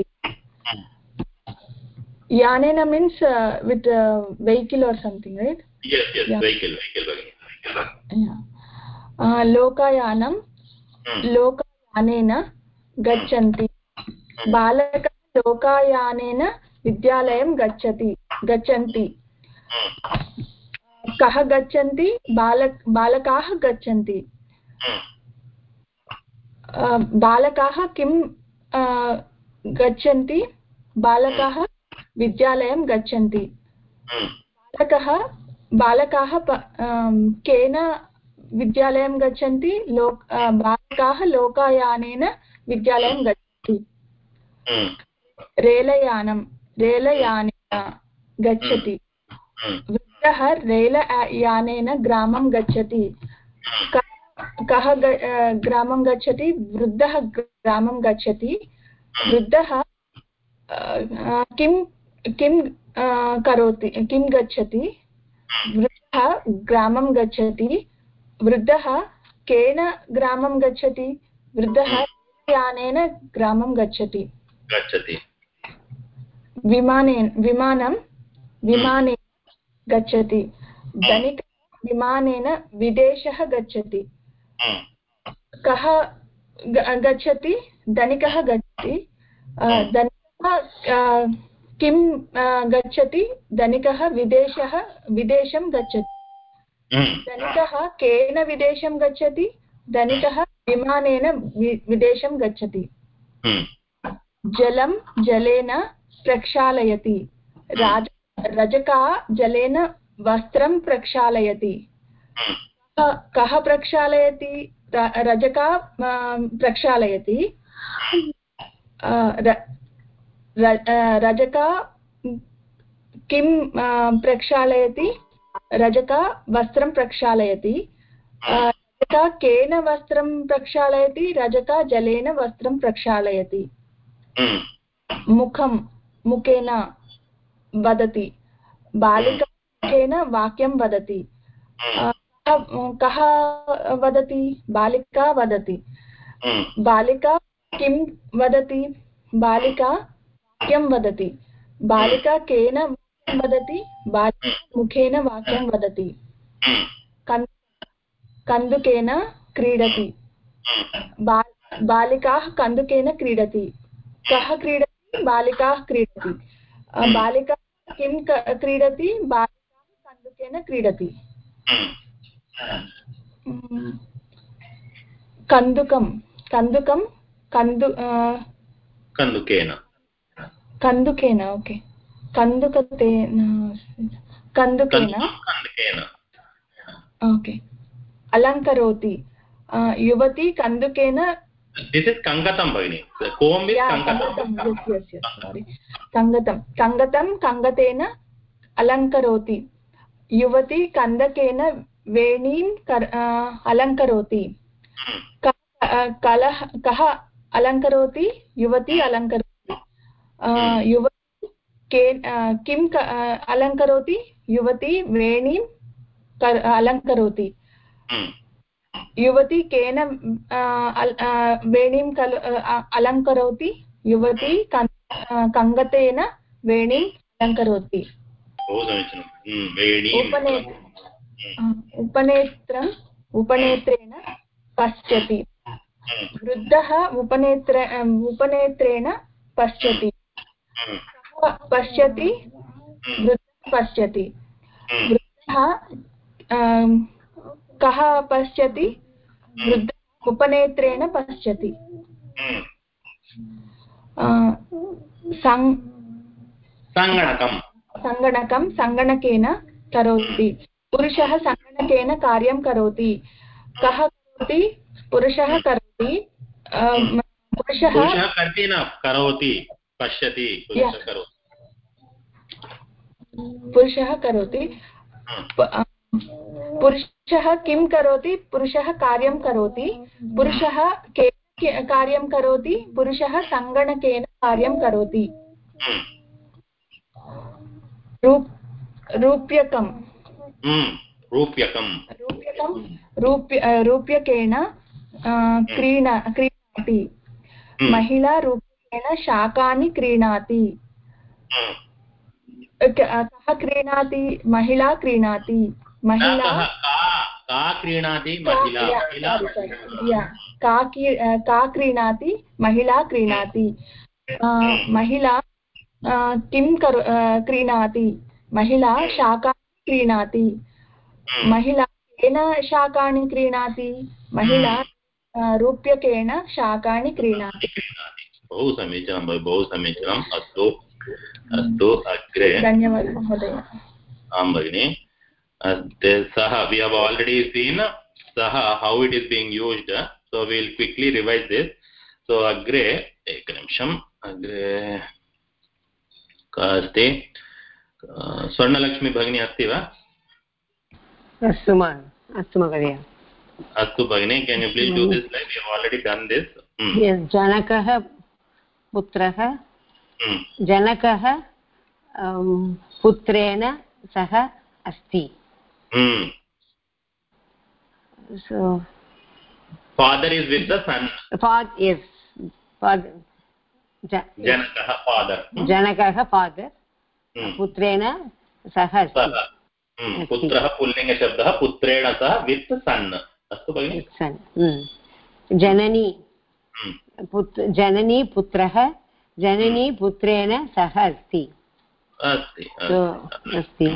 यानेन मीन्स् वित् वेहिकल और something right yes yes vehicle vehicle लोकायानं लोकायानेन गच्छन्ति बालकः लोकायानेन विद्यालयं गच्छति गच्छन्ति कः गच्छन्ति बालक बालकाः गच्छन्ति बालकाः किं गच्छन्ति बालकाः विद्यालयं गच्छन्ति बालकः बालकाः केन विद्यालयं गच्छन्ति लोक बालकाः लोकायानेन विद्यालयं गच्छन्ति रेलयानं रेलयानेन गच्छति वृद्धः रेलयानेन ग्रामं गच्छति कः ग्रामं गच्छति वृद्धः ग्रामं गच्छति वृद्धः किं किं करोति किं गच्छति वृद्धः ग्रामं गच्छति वृद्धः केन ग्रामं गच्छति वृद्धः यानेन ग्रामं गच्छति गच्छति विमानेन विमानं विमानेन गच्छति धनिकः विमानेन विदेशः गच्छति कः गच्छति धनिकः गच्छति धनिकः किं गच्छति धनिकः विदेशः विदेशं गच्छति धनिकः केन विदेशं गच्छति धनिकः विमानेन विदेशं गच्छति जलं जलेन प्रक्षालयति राज रजकः जलेन वस्त्रं प्रक्षालयति कः प्रक्षालयति रजकः प्रक्षालयति रजकः किं प्रक्षालयति रजकः वस्त्रं प्रक्षालयति रजकः केन वस्त्रं प्रक्षालयति रजकः जलेन वस्त्रं प्रक्षालयति मुखं मुखेन वदति बालिका मुखेन वाक्यं वदति कः वदति बालिका वदति बालिका किं वदति बालिका वाक्यं वदति बालिका केन वदति बालिका मुखेन वाक्यं वदति कन्दुकेन क्रीडति बालिकाः कन्दुकेन क्रीडति कः क्रीडति बालिकाः क्रीडति बालिका किं क्रीडति बालिकाः बालकेन क्रीडति कन्दुकं कन्दुकं कन्दु कन्दुकेन कन्दुकेन ओके कन्दुकतेन कन्दुकेन कन्दुकेन ओके अलङ्करोति युवती कन्दुकेन दिस् इस् कङ्गतं भगिनि कोम् इस् कङ्गतं यस् यस् यस् सारी कङ्गतं कङ्गतं कङ्गतेन अलङ्करोति युवती कन्दकेन वेणीं अलङ्करोति कलह कः अलङ्करोति युवती अलङ्करोति युवती किम् अलङ्करोति युवती वेणीं अलङ्करोति युवती केन वेणीं अलङ्करोति युवती कङ्गतेन वेणीम् अलङ्करोति उपनेत्रम् उपनेत्रेण पश्यति वृद्धः उपनेत्र उपनेत्रेण पश्यति पश्यति वृद्धः पश्यति वृद्धः कः पश्यति वृद्धः उपनेत्रेण पश्यति सङ्गणकं सङ्गणकं सङ्गणकेन करोति पुरुषः सङ्गणकेन कार्यं करोति कः करोति पुरुषः करोति पुरुषः करोति पश्यति पुरुषः करोति पुरुषः किं करोति पुरुषः कार्यं करोति पुरुषः केन कार्यं करोति पुरुषः सङ्गणकेन कार्यं करोति रूप्यकं रूप्यकं रूप्यकं रूप्य रूप्यकेन क्रीणा क्रीणाति महिला रूप्यकेन शाकानि क्रीणाति कः क्रीणाति महिला क्रीणाति महिला का क्रीणाति महिला का क्रीणाति महिला क्रीणाति महिला किं क्रीणाति महिला शाकानि क्रीणाति महिला केन शाकानि क्रीणाति महिला रूप्यकेन शाकानि क्रीणाति बहु समीचीनं बहु समीचीनम् अस्तु अस्तु अग्रे धन्यवादः महोदय आं भगिनि सः we have already seen saha how it is being used, so we will quickly revise this. So agre eknimisham agre kaste swarnalakshmi bhagini asti va astu ma astu magadya astu bhagini can you please do this slide? We have already done this. hmm. Yes, janakah putrah hmm. janakah um, putrena saha asti. hmm. So father is with the son. Father, yes, father. Janakah father. Janakah father. hmm. Putrena saha asti. hmm. putrah pullinga shabdah putreణ सह with son. अस्तु भगिनि. son. hmm. janani hmm. पुत्र janani putrah janani hmm. putreण सह अस्ति. अस्ति अस्ति.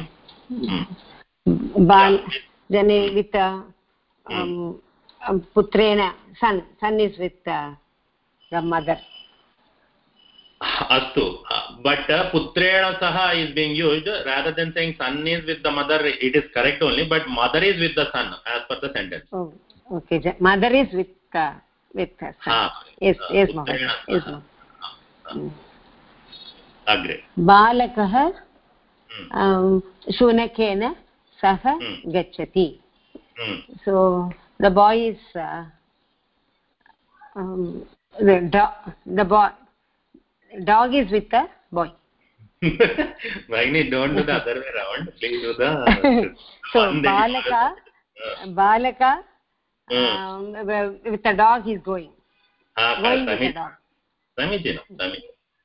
बाल jane with uh, um, um, putrena son son is with uh, the mother. Astu, but uh, putrena saha is being used rather than saying son is with the mother. It is correct only, but mother is with the son as per the sentence. Oh, okay. Mother is with uh, with her son. Ah, yes, uh, yes, mother. Yes, mother. Hmm. Agre. बालकः शुनकेन सह गच्छति. So the boy is uh, um, the dog the boy dog is with the boy. Vagini, don't do the other way around. Please do the so balaka balaka um, with the dog he is going ah, going sami, with the dog. samichinam sami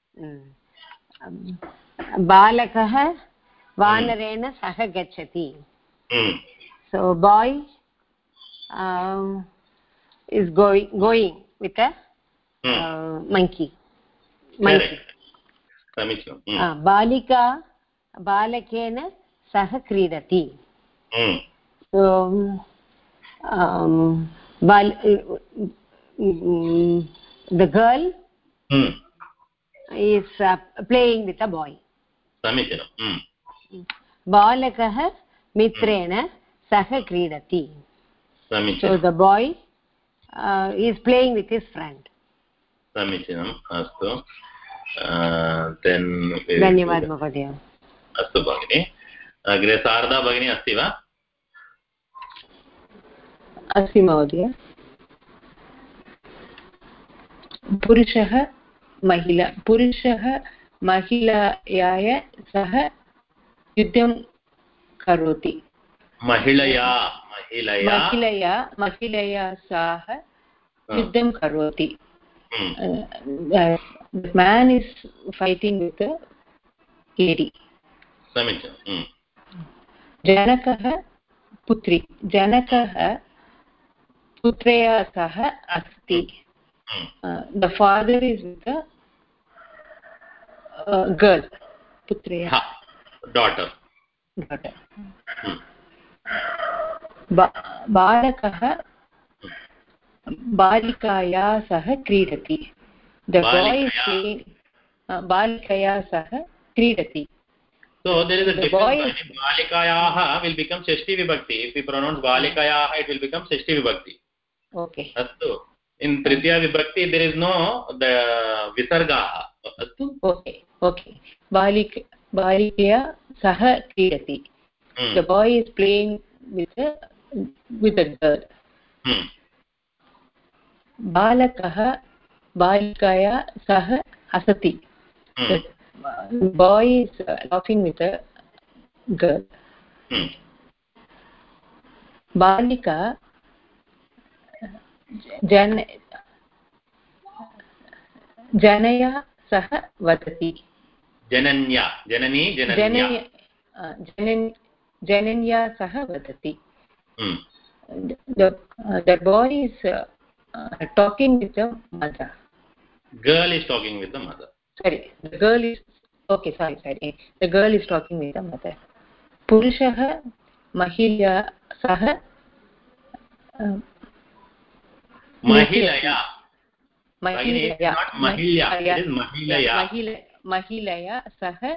बालकः वानरेण सह गच्छति. So boy um, is going going with a uh, monkey. monkey. Samichinam. uh, balika balaken सह क्रीडति. mm. So um bal um, the girl mm. is uh, playing with a boy. Samichinam. mm. बालकः मित्रेण सह क्रीडति. So the boy uh, is playing with his friend. Samichinam. Astu. Then धन्यवाद महोदय. अस्तु भगिनि. अग्रे शारदा भगिनी अस्ति वा? अस्ति महोदय. पुरुषः महिला पुरुषः महिलायाः सह युद्धं करोति. महिलया महिलया महिलया महिलया सह युद्धं करोति. The man is fighting with a lady. समीचीनं. जनकः पुत्री जनकः पुत्र्या सह अस्ति. The father is with a uh, girl. पुत्र्या daughter. daughter. बालकः बालिकाया सह क्रीडति. The boy is playing बालिकया सह क्रीडति. So there is a the difference. Balikayah will become Shashti Vibhakti. If we pronounce Balikayah, it will become Shashti Vibhakti. Okay. Astu. In Tritiya Vibhakti, there is no the Visarga. Astu. Okay. Okay. Balik Balikaya Saha Kridati. Hmm. The boy is playing with a with a girl. Hmm. Balakah Balikaya Saha Hasati. Hmm. The boy is uh, laughing with a girl. Hmm. Balika Jan Janaya Saha Vadati. Jananya. Janani, Jananya. Janan, Jananya Saha Vadati. Hmm. The, uh, the boy is uh, uh, talking with the mother. Girl is talking with the mother. Sorry, the girl is okay. Sorry, sorry. The girl is talking with the mother. Purushah Mahilya Saha uh, Mahilaya. Mahilaya. Not Mahilya. It is Mahilaya. Mahilaya. Mahilaya Saha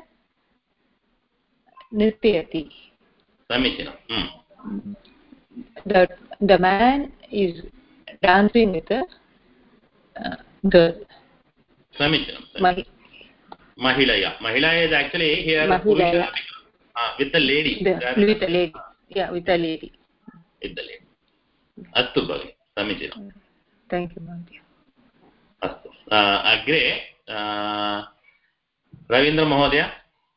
Nrityati. Samichinam. Hmm. The the man is dancing with a uh, girl. Samichinam. Mahi Mahilaya. Mahilaya is actually here Mahilaya. Uh, with the lady. The, with the lady. Yeah, with the lady. With the lady. Astu bhagi. Samichinam. Thank you, Madhya. Astu. Uh, agre uh, Ravindra Mahodaya.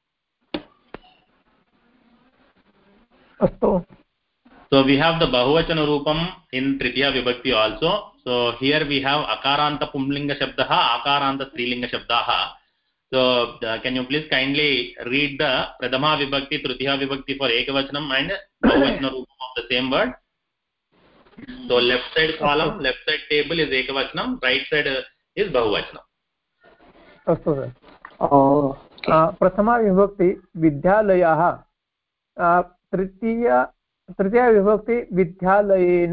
Astu. So we have the Bahuvachana Rupam in Tritiya Vibhakti also. So here we have Akaranta Pumlinga Shabdaha, Akaranta Strilinga Shabdaha. So uh, can you please kindly read the Pradhama Vibhakti, Tritiya Vibhakti for Ekavachanam and Bahuvachana Rupam of the same word. So left side column, left side table is Ekavachanam, right side is Bahuvachanam. अस्तु sir. प्रथमा विभक्ति विद्यालयः, तृतीय तृतीया विभक्ति विद्यालयेन,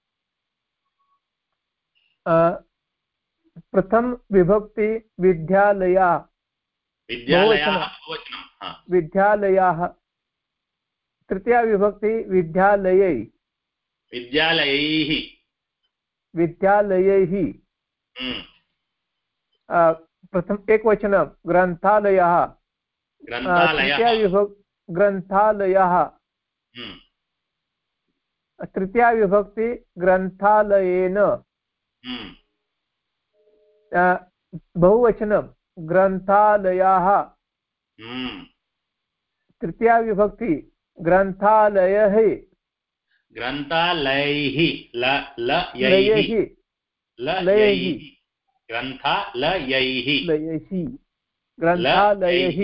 प्रथम विभक्ति विद्यालया विद्यालयाः, तृतीया विभक्ति विद्यालयै विद्यालयैः विद्यालयैः, प्रथम एकवचनं ग्रन्थालयः, तृतीया विभक्ति ग्रन्थालयः, तृतीया विभक्ति ग्रन्थालयेन, बहुवचनं ग्रन्थालयाः, तृतीया विभक्ति ग्रन्थालयः ग्रन्थालयैः ल ल लयैः लयैः ग्रन्थालयैः लयैः ग्रन्थालयैः,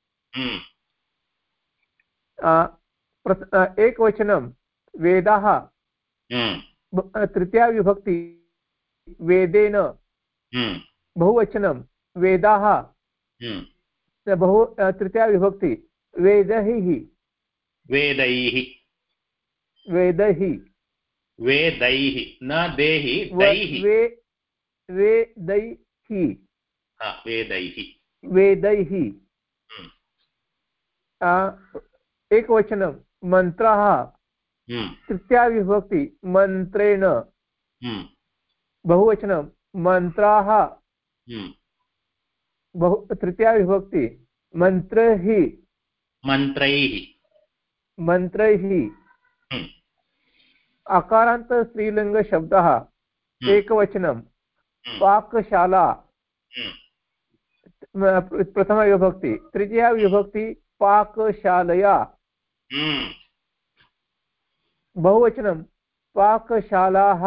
एकवचनं वेदाः, तृतीया विभक्ति वेदेन, बहुवचनं वेदाः, बहु तृतीया विभक्ति वेदैः वेदैः वेदैः वेदैः न देहि दैहि वे वेदैः वेदैः वेदैः एकवचनं मन्त्रः तृतीया विभक्ति मन्त्रेण बहुवचनं मन्त्राः बहु तृतीया विभक्ति मन्त्रैः मन्त्रैः मन्त्रैः अकारान्त स्त्रीलिङ्गशब्दः एकवचनं पाकशाला प्रथमा विभक्ति तृतीया विभक्ति पाकशालया बहुवचनं पाकशालाः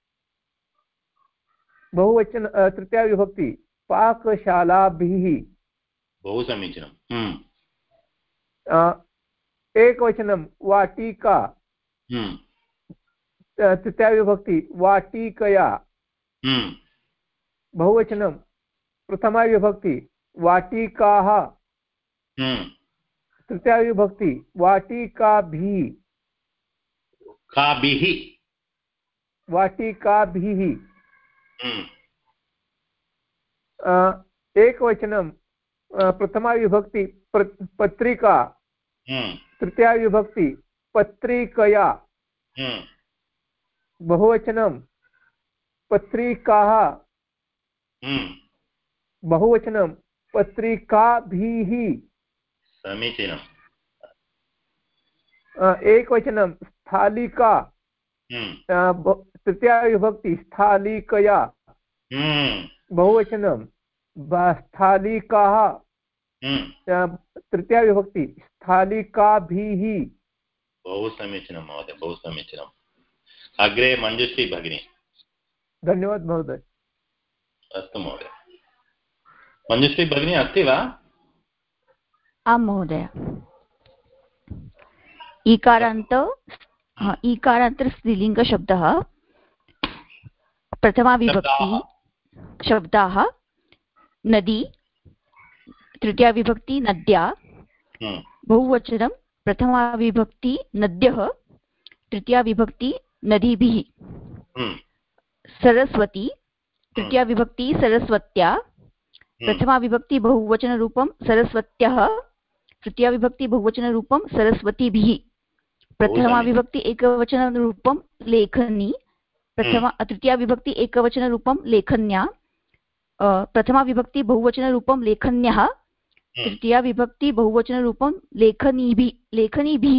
बहुवचन तृतीया विभक्ति पाकशालाभिः बहु समीचीनम् एकवचनं वाटिका तृतीया विभक्ति वाटिकया बहुवचनं प्रथमा विभक्ति वाटिकाः तृतीया विभक्ति वाटिकाभिः काभिः वाटिकाभिः एकवचनं प्रथमा विभक्ति पत्रिका तृतीया विभक्ति पत्रिकया बहुवचनं पत्रिकाः बहुवचनं पत्रिकाभिः समीचीनम् एकवचनं स्थालिका तृतीया विभक्ति स्थालिकया बहुवचनं स्थालिकाः तृतीया विभक्ति स्थालिकाभिः बहु समीचीनं महोदय बहु समीचीनम् अग्रे मञ्जुश्री भगिनी धन्यवादः महोदय अस्तु महोदय मञ्जुश्री भगिनी अस्ति वा आं महोदय ईकारान्त ईकारान्त स्त्रीलिङ्गशब्दः प्रथमा विभक्ति शब्दाः नदी तृतीया विभक्ति नद्या बहुवचनं प्रथमा विभक्ति नद्यः तृतीया विभक्ति नदीभिः सरस्वती तृतीया विभक्ति सरस्वत्या प्रथमा विभक्ति बहुवचनरूपं सरस्वत्याः तृतीया विभक्ति बहुवचनरूपं सरस्वतीभिः प्रथमा विभक्ति एकवचनरूपं लेखनी प्रथमा तृतीया विभक्ति एकवचनरूपं लेखन्या प्रथमा विभक्ति बहुवचनरूपं लेखन्यः तृतीया विभक्ति बहुवचनरूपं लेखनीभिः लेखनीभिः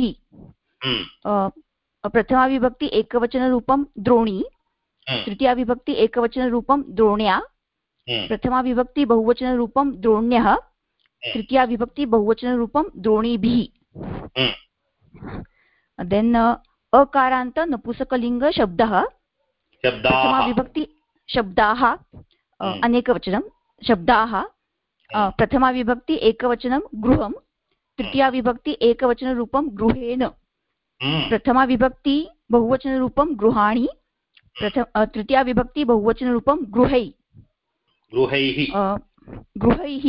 प्रथमा विभक्ति एकवचनरूपं द्रोणी तृतीया विभक्ति एकवचनरूपं द्रोण्या प्रथमा विभक्ति बहुवचनरूपं द्रोण्यः तृतीया विभक्ति बहुवचनरूपं द्रोणीभिः देन् अकारान्त नपुंसकलिङ्गशब्दः प्रथमा विभक्ति शब्दाः अनेकवचनं शब्दाः प्रथमा विभक्ति एकवचनं गृहं तृतीया विभक्ति एकवचनरूपं गृहेण प्रथमा विभक्ति बहुवचनरूपं गृहाणि प्रथम तृतीया विभक्ति बहुवचनरूपं गृहै गृहैः गृहैः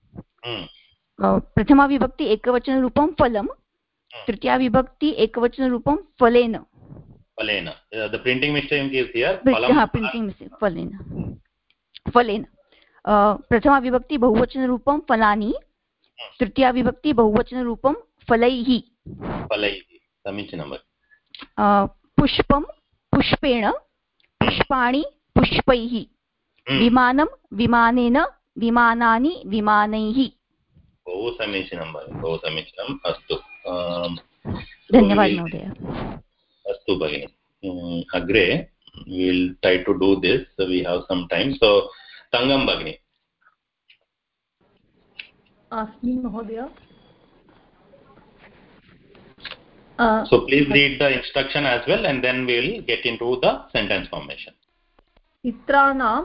प्रथमा विभक्ति एकवचनरूपं फलं तृतीया विभक्ति एकवचनरूपं फलेन फलेन the printing mistake is here falam printing mistake फलेन फलेन प्रथमा विभक्ति बहुवचनरूपं फलानि तृतीया विभक्ति बहुवचनरूपं फलैः फलैः समीचीनं पुष्पं पुष्पेण पुष्पाणि पुष्पैः विमानं विमानेन विमानानि विमानैः बहु समीचीनं बहु समीचीनम् अस्तु धन्यवादः महोदय अस्तु भगिनि अग्रे we'll try to do this so we have some time so Tangam Bhagini अस्मि महोदय so please read the instruction as well and then we'll get into the sentence formation चित्राणां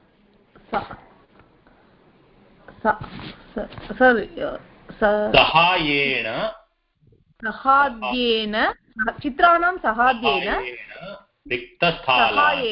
सहायेन सहायेन चित्राणां सहायेन रिक्तस्थलानि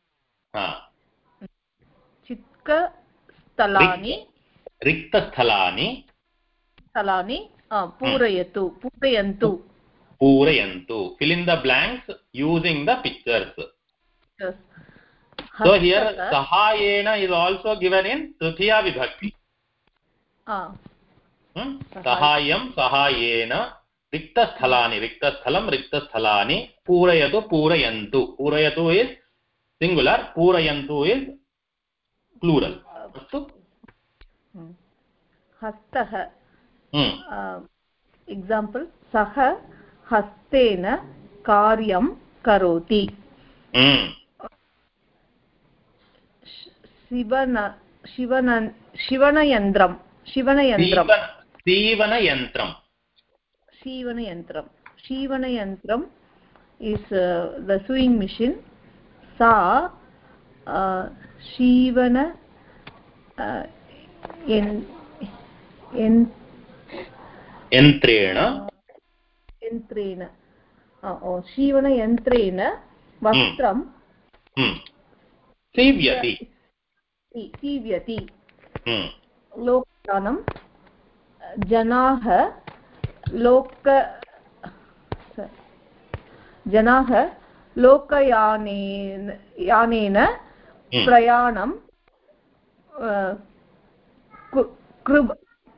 चित्कस्थलानि रिक्तस्थलानि स्थलानि पूरयतु पूरयन्तु Purayantu. Fill in the blanks using the pictures. Yes. So here Sahayena is also given in Tritiya Vibhakti. Ah. Hmm? Sahayam Sahayena Riktasthalani Riktasthalam Riktasthalani Purayatu Purayantu. Purayatu is singular, Purayantu is plural. Astu? Hastah. Hmm. Uh, example, Saha Hastena Karyam Karoti. Hmm. Shivana Shivana Shivanayandram Shivanayandram Shivanayantram Shivanayantram Shivanayantram is uh, the sewing machine. Sa uh, Shivana uh, in in Yantrena Yantrena uh, oh, Shivanayantrena Vastram hmm. Sivyati Sivyati hmm. Lokyanam Janaha Loka Janaha Lokayanena Yanena hmm. Prayanam uh, Krub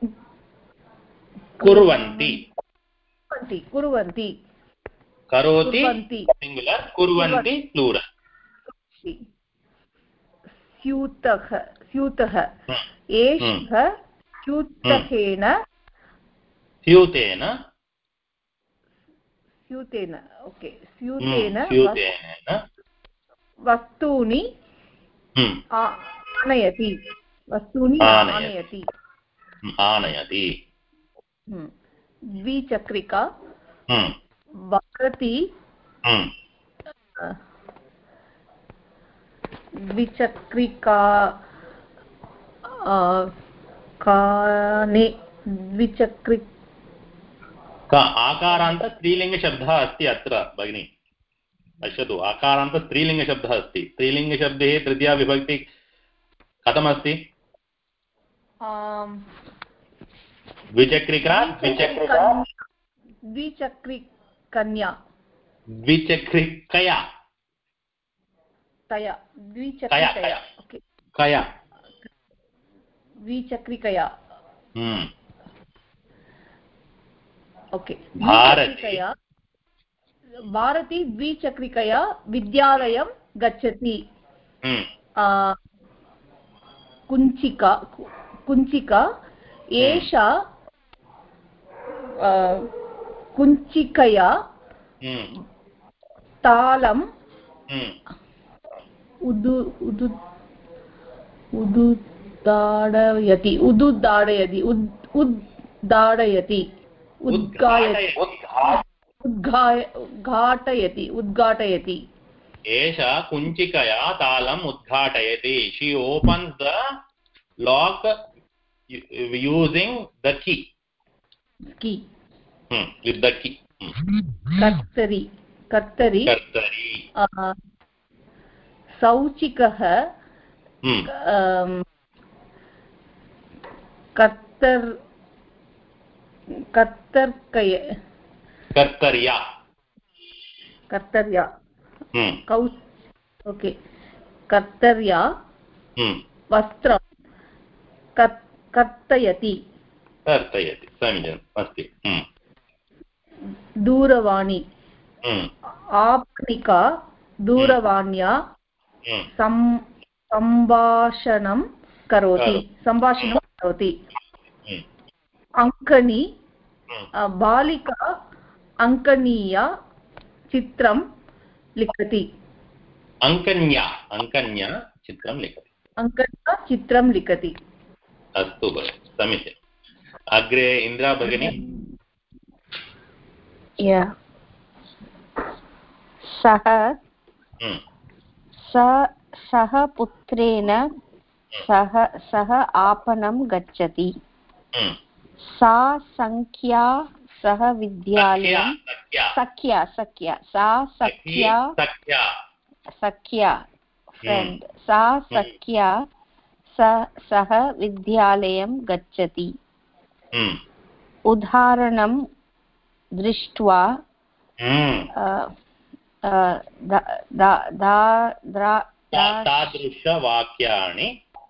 Kurvanti Kurvanti Kurvanti Karoti Kurvanti singular, Kurvanti plural. Syutah Syutah Eshah Syutahena Syutena Syutena okay Syutena Syutena Vastuni Anayati Vastuni Anayati Anayati Dvichakrika Vakrati Dvichakrika Kane Dvichakrika आकारान्त स्त्रीलिङ्गशब्दः अस्ति अत्र भगिनी पश्यतु आकारान्त स्त्रीलिङ्गशब्दः अस्ति स्त्रीलिङ्गशब्दे तृतीया विभक्ति कथमस्ति द्विचक्रिका द्विचक्रिकन्या द्विचक्रिकया तया द्विचक्रिकया ओके कया द्विचक्रिकया ओके भारती भारती द्विचक्रिकया विद्यालयं गच्छति कुञ्चिका कुञ्चिका एषा कुञ्चिकया तालम् उदु उदु उदुदाडयति उदुदाडयति उद्दाडयति उद्घाटयति उद्घाटयति एषा कुञ्चिकया तालम् उद्घाटयति. She opens the lock using the key. Key. Hmm, with the key. कर्तरि कर्तरि कर्तरि सौचिकः कर्तर् कर्तर्कय कर्तर्या कर्तर्या कौ ओके कर्तर्या वस्त्रं कर्तयति कर्तयति समीचीनम् अस्ति. दूरवाणी आपणिका दूरवाण्या सम्भाषणं करोति सम्भाषणं करोति. अङ्कनी बालिका अङ्कनीया चित्रं लिखति. अङ्कन्या अङ्कन्या चित्रं लिखति. अङ्कन्या चित्रं लिखति. अस्तु समीचीनम्. अग्रे इन्द्रा भगिनी. सः सः पुत्रेण सः सः आपणं गच्छति. सा संख्या सः विद्यालयं सख्या सख्या सा सख्या सख्या फ्रेंड सा सख्या सः विद्यालयं गच्छति. उदाहरणं दृष्ट्वा तादृशवाक्यानि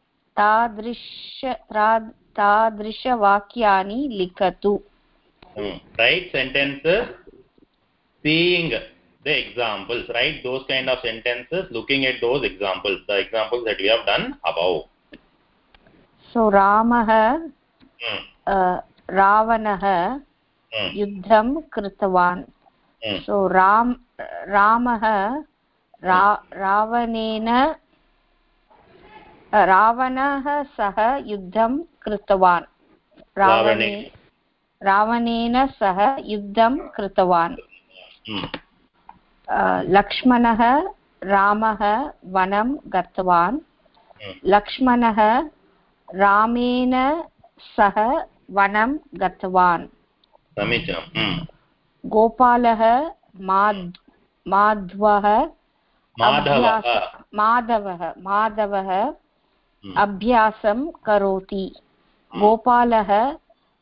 तादृशवाक्यानि लिखतु. Write sentences seeing the examples. Write those kind of sentences looking at those examples, the examples that we have done above. So Ramah hmm. uh, Ravanah hmm. yuddham kritavan. Hmm. So Ram Ramah Ra, Ravanena Ravanah sah yuddham kritavan. Ravane Ravanena sah yuddham kritavan. Hmm. Uh, Lakshmanah Ramah vanam gatvan. Hmm. Lakshmanah Ramena sah vanam gatvan. Samichanam. Hmm. Gopalah Mad Madhvah Madhavah Madhavah Madhavah hmm. Abhyasam karoti. Hmm. Gopalah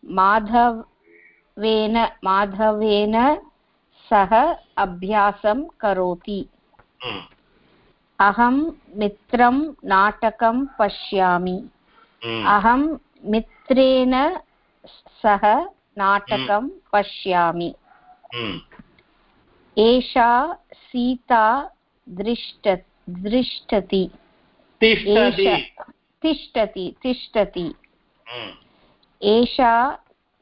Madhavena Madhavena sah abhyasam karoti. Hmm. Aham mitram natakam pashyami. Hmm. Aham mitrena sah natakam hmm. pashyami. Hmm. Esha Sita drishtat drishtati. Tishtati. Tishtati tishtati. Hmm. Esha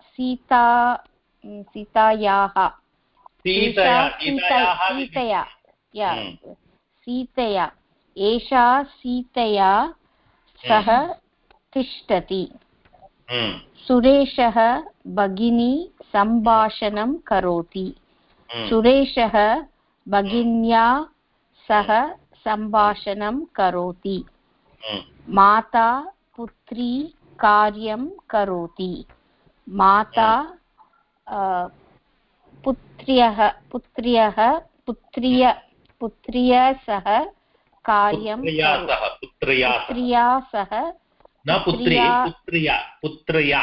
Sita Sitayaha. Sitaya. Sitaya. Yeah. Hmm. Sitaya. Esha Sitaya sah hmm. tishtati. Hmm. Sureshah Bhagini Sambhashanam karoti. Hmm. Sureshah Bhaginya sah Sambhashanam karoti. Hmm. Mata Putri Karyam karoti. Mata hmm. uh, Putriyah Putriyah Putriya Putriya sah Karyam karoti. Putriya sah Na putri, putriya, putriya.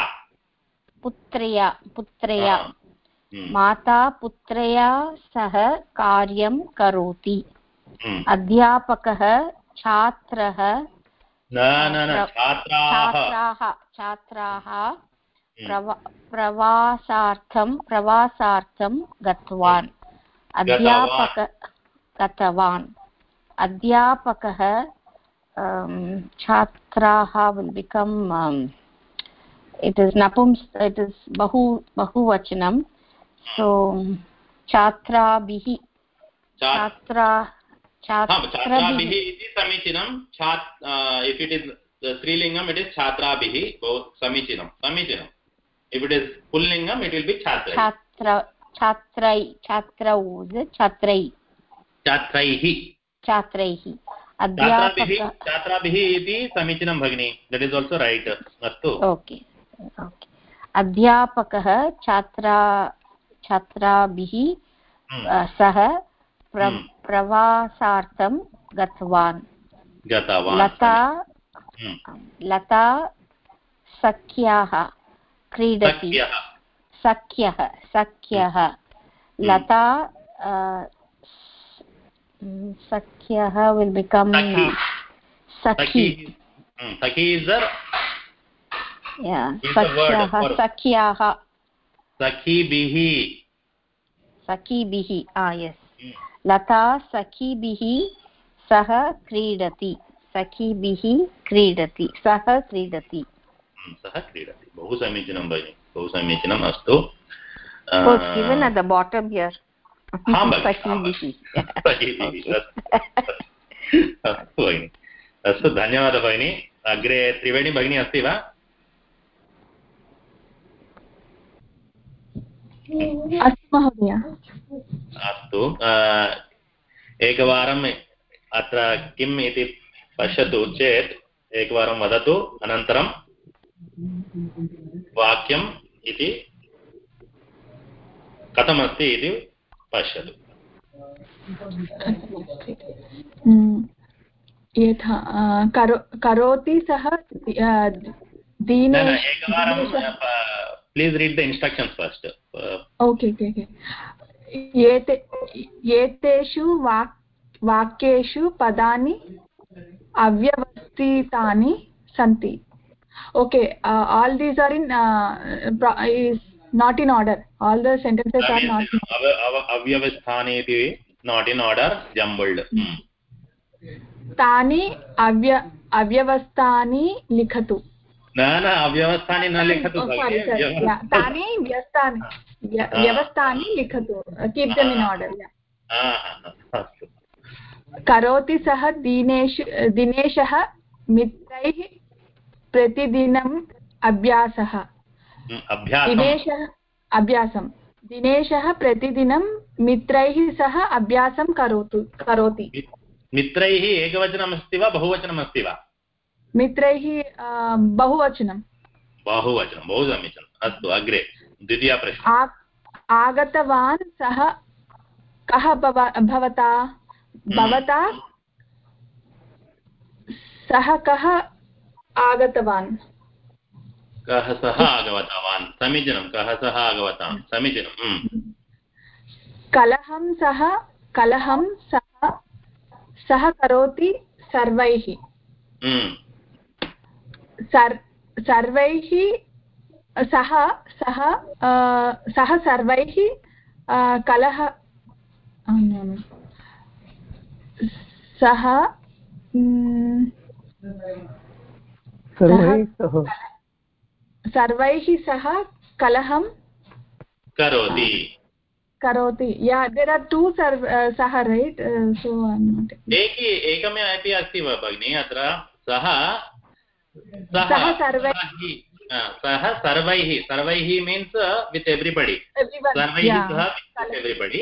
Putriya, putriya. Hmm. Mata putriya sah karyam karoti. Hmm. Adhyapakah chhatrah. Na, na, na, chhatraha. Chhatraha. Prava, pravasartham, pravasartham gatvan. Adhyapakah gatavan. Adhyapakah Um, chhatraha will become um, it is napums it is bahu bahuvachanam, so chhatrabihi chhatra chhatrabihi iti samichinam. Chat uh, if it is the strilingam it is chhatrabihi, both samichinam samichinam. If it is pullingam it will be chhatrai. Chhatra chhatrai chhatrau chhatrai chatraihi chatraihi. Chatrabihi Chatrabihi iti samichinam bhagini. That is also right. Astu. Okay. Okay. Adhyapakah chatra chatrabihi hmm. uh, sah pra, hmm. pravasartham gatvan. Gatavan. Lata hmm. Lata sakyah kridati. Sakyah sakyah. Hmm. Lata uh, Sakyah will become Sakhi. Uh, Sakhi. Sakhi. Sakhi is the yeah. Sakyah. Sakyah. Sakhi bihi. Sakhi bihi. Ah yes. Hmm. Lata Sakhi bihi sah kridati. Sakhi bihi kridati. Sah kridati. Hmm. Sah kridati. Bahu samichinam bhagini. Bahu samichinam astu. Oh, it's given at the bottom here. Sakhi अस्तु भगिनि अस्तु धन्यवादः भगिनि अग्रे त्रिवेणी भगिनी अस्ति वा अस्तु महोदय अस्तु एकवारम् अत्र किम् इति पश्यतु चेत् एकवारं वदतु अनन्तरं वाक्यम् इति कथमस्ति इति पश्यतु यथा करोति सः दिनेश एकवारं please read the instructions first okay okay okay एते एतेषु वाक् वाक्येषु पदानि अव्यवस्थितानि सन्ति. Okay, uh, all these are in uh, is not in order. All the sentences that are not in order. Avyavasthani iti not in order, jumbled. Hmm. Tani avya avyavasthani likhatu. Na na avyavasthani na likhatu. Oh, sorry, sorry. Yeah, tani vyavasthani vyavasthani likhatu. Uh, keep them in order. Yeah. Ah, astu. Karoti sah dinesh dineshah mitraihi प्रतिदिनम् अभ्यासः. दिनेशः अभ्यासं दिनेशः प्रतिदिनं मित्रैः सह अभ्यासं करोतु करोति. मित्रैः एकवचनम् अस्ति वा बहुवचनम् अस्ति वा? मित्रैः बहुवचनं. बहुवचनं बहु समीचीनम्. अस्तु अग्रे द्वितीय प्रश्नः. आगतवान् सः कः भवता भवता सः कः आगतवान्. कः सः आगतवान् समीचीनं. कः सः आगतवान् समीचीनं. कलहं सः कलहं सः सः करोति सर्वैः. सर्वैः सः सः सः सर्वैः कलह सः सर्वैः सह कलहं करोति करोति. Yeah, there are two सह, right? Uh, so I'm not. एकी एकमे अपि अस्ति वा भगिनी अत्र? सः सः सर्वैः सः सर्वैः सर्वैः means with everybody. सर्वैः सह with everybody.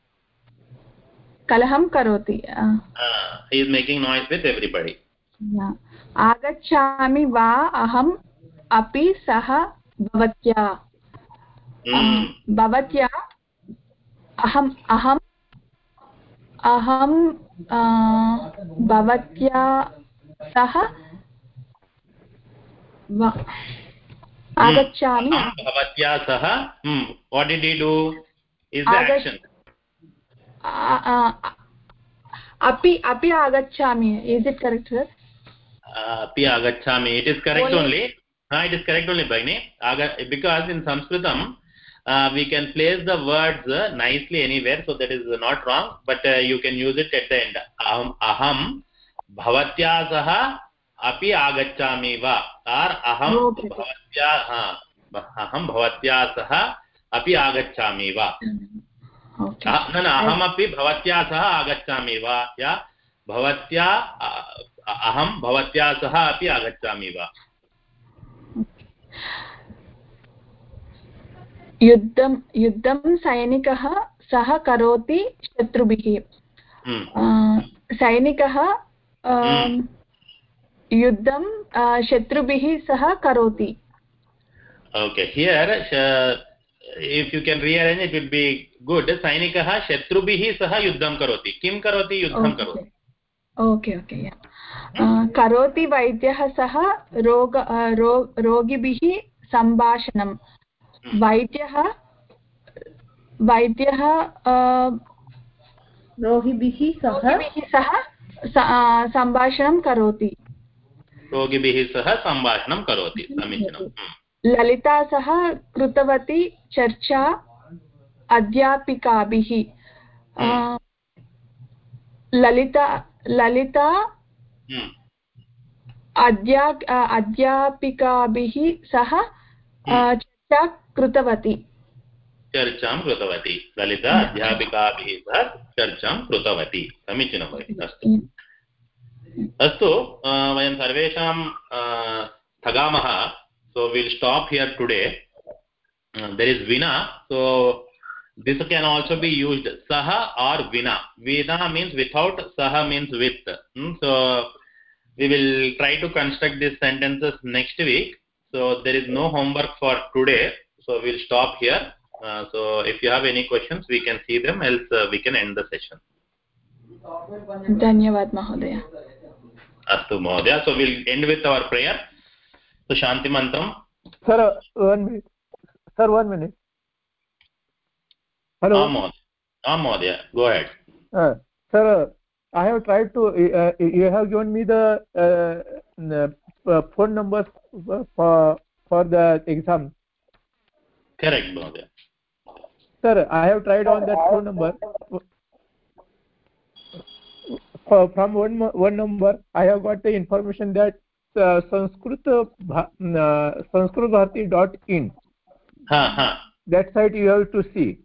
कलहं करोति. He is making noise with everybody. Yeah. आगच्छामि वा अहम् अपि सह भवत्या. भवत्या अहम् अहम् अहं भवत्या सह आगच्छामि. भवत्या सह. What did he do? Is the action. अपि अपि आगच्छामि. Is it correct, sir? Api agachami. It is correct only. only. Uh, it is correct only, Bhagini. Because in Sanskritam, uh, we can place the words uh, nicely anywhere, so that is not wrong. But uh, you can use it at the end. Aham, aham bhavatya saha api agachami va. Or aham okay. bhavatya, ha, aham bhavatya saha api agachami va. Okay. Ah, no, no, aham api bhavatya saha agachami va. Yeah, bhavatya. Uh, अहं भवत्या सह अपि आगच्छामि वा. युद्धं युद्धं सैनिकः सह करोति शत्रुभिः. सैनिकः युद्धं शत्रुभिः सह करोति. Okay, here uh, if you can rearrange it will be good. सैनिकः शत्रुभिः सह युद्धं करोति. किं करोति? युद्धं करोति. Okay okay. करोति वैद्यः सह रोग रोगिभिः सम्भाषणं. वैद्यः वैद्यः रोगिभिः सह सम्भाषणं करोति. रोगिभिः सह सम्भाषणं करोति. समीचीनं. ललिता सह कृतवती चर्चा अध्यापिकाभिः. ललिता ललिता अध्या अध्यापिकाभिः सह चर्चा कृतवती. चर्चां कृतवती. ललिता अध्यापिकाभिः सह चर्चां कृतवती. समीचीनं भगिनि. अस्तु अस्तु वयं सर्वेषां स्थगामः. So we'll stop here today. Uh, there is vina. So this can also be used saha or vina. Vina means without, saha means with. Hmm? So we will try to construct these sentences next week. So there is no homework for today. So we'll stop here. Uh, so if you have any questions, we can see them. Else uh, we can end the session. Dhanyavad Mahodaya. Astu Mahodaya. So we'll end with our prayer. So Shanti Mantram. Sir, one minute. Sir, one minute. Hello. Ah, Ah, Mahodaya, go ahead. Uh, sir, I have tried to. Uh, you have given me the uh, uh, phone numbers for for the exam. Correct, Mahodaya. Sir, I have tried on that phone number. From one one number, I have got the information that uh, Sanskrit uh, Sanskrit Bharati dot in. Ha ha. That site you have to see.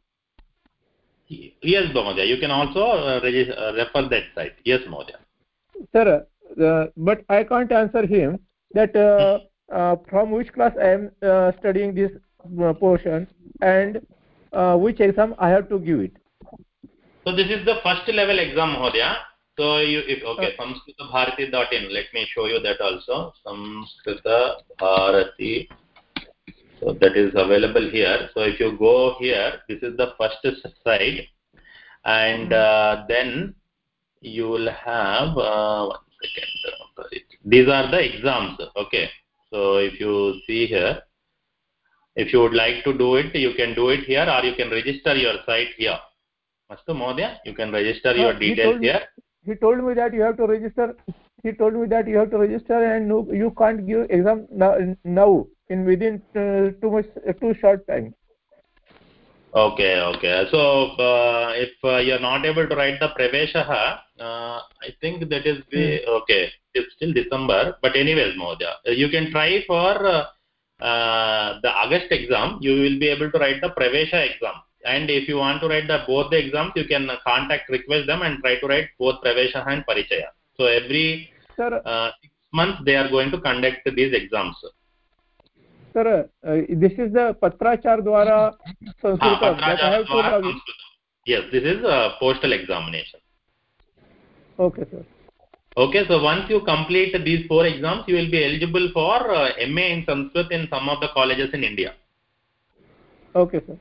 Yes, Mahodaya. You can also uh, register, uh, refer that site. Yes, Mahodaya. Sir, uh, but I can't answer him that uh, uh, from which class I am uh, studying this uh, portion and uh, which exam I have to give it. So this is the first level exam, Mahodaya. So you, if okay, uh, Samskrita Bharati dot in. Let me show you that also. Samskrita Bharati. So that is available here. So if you go here, this is the first side, and uh, then you will have uh, one second. These are the exams. Okay. So if you see here, if you would like to do it, you can do it here, or you can register your site here. Mastu Mahodaya, you can register uh, your details he here. Me, he told me that you have to register. He told me that you have to register and no, you can't give exam now, now in within uh, too much uh, too short time. Okay, okay. So uh, if uh, you are not able to write the Praveshaha, uh, I think that is the hmm. okay. It's still December, but anyways, Mahodaya, you can try for uh, uh, the August exam. You will be able to write the Pravesha exam. And if you want to write the both the exams, you can contact, request them, and try to write both Pravesha and Parichaya. So every uh, six months they are going to conduct these exams. Sir, uh, this is the Patrachar Dwara Sanskritam that I have to log in. Yes, this is a postal examination. Okay, sir. Okay, so once you complete these four exams, you will be eligible for uh, M A in Sanskrit in some of the colleges in India. Okay, sir.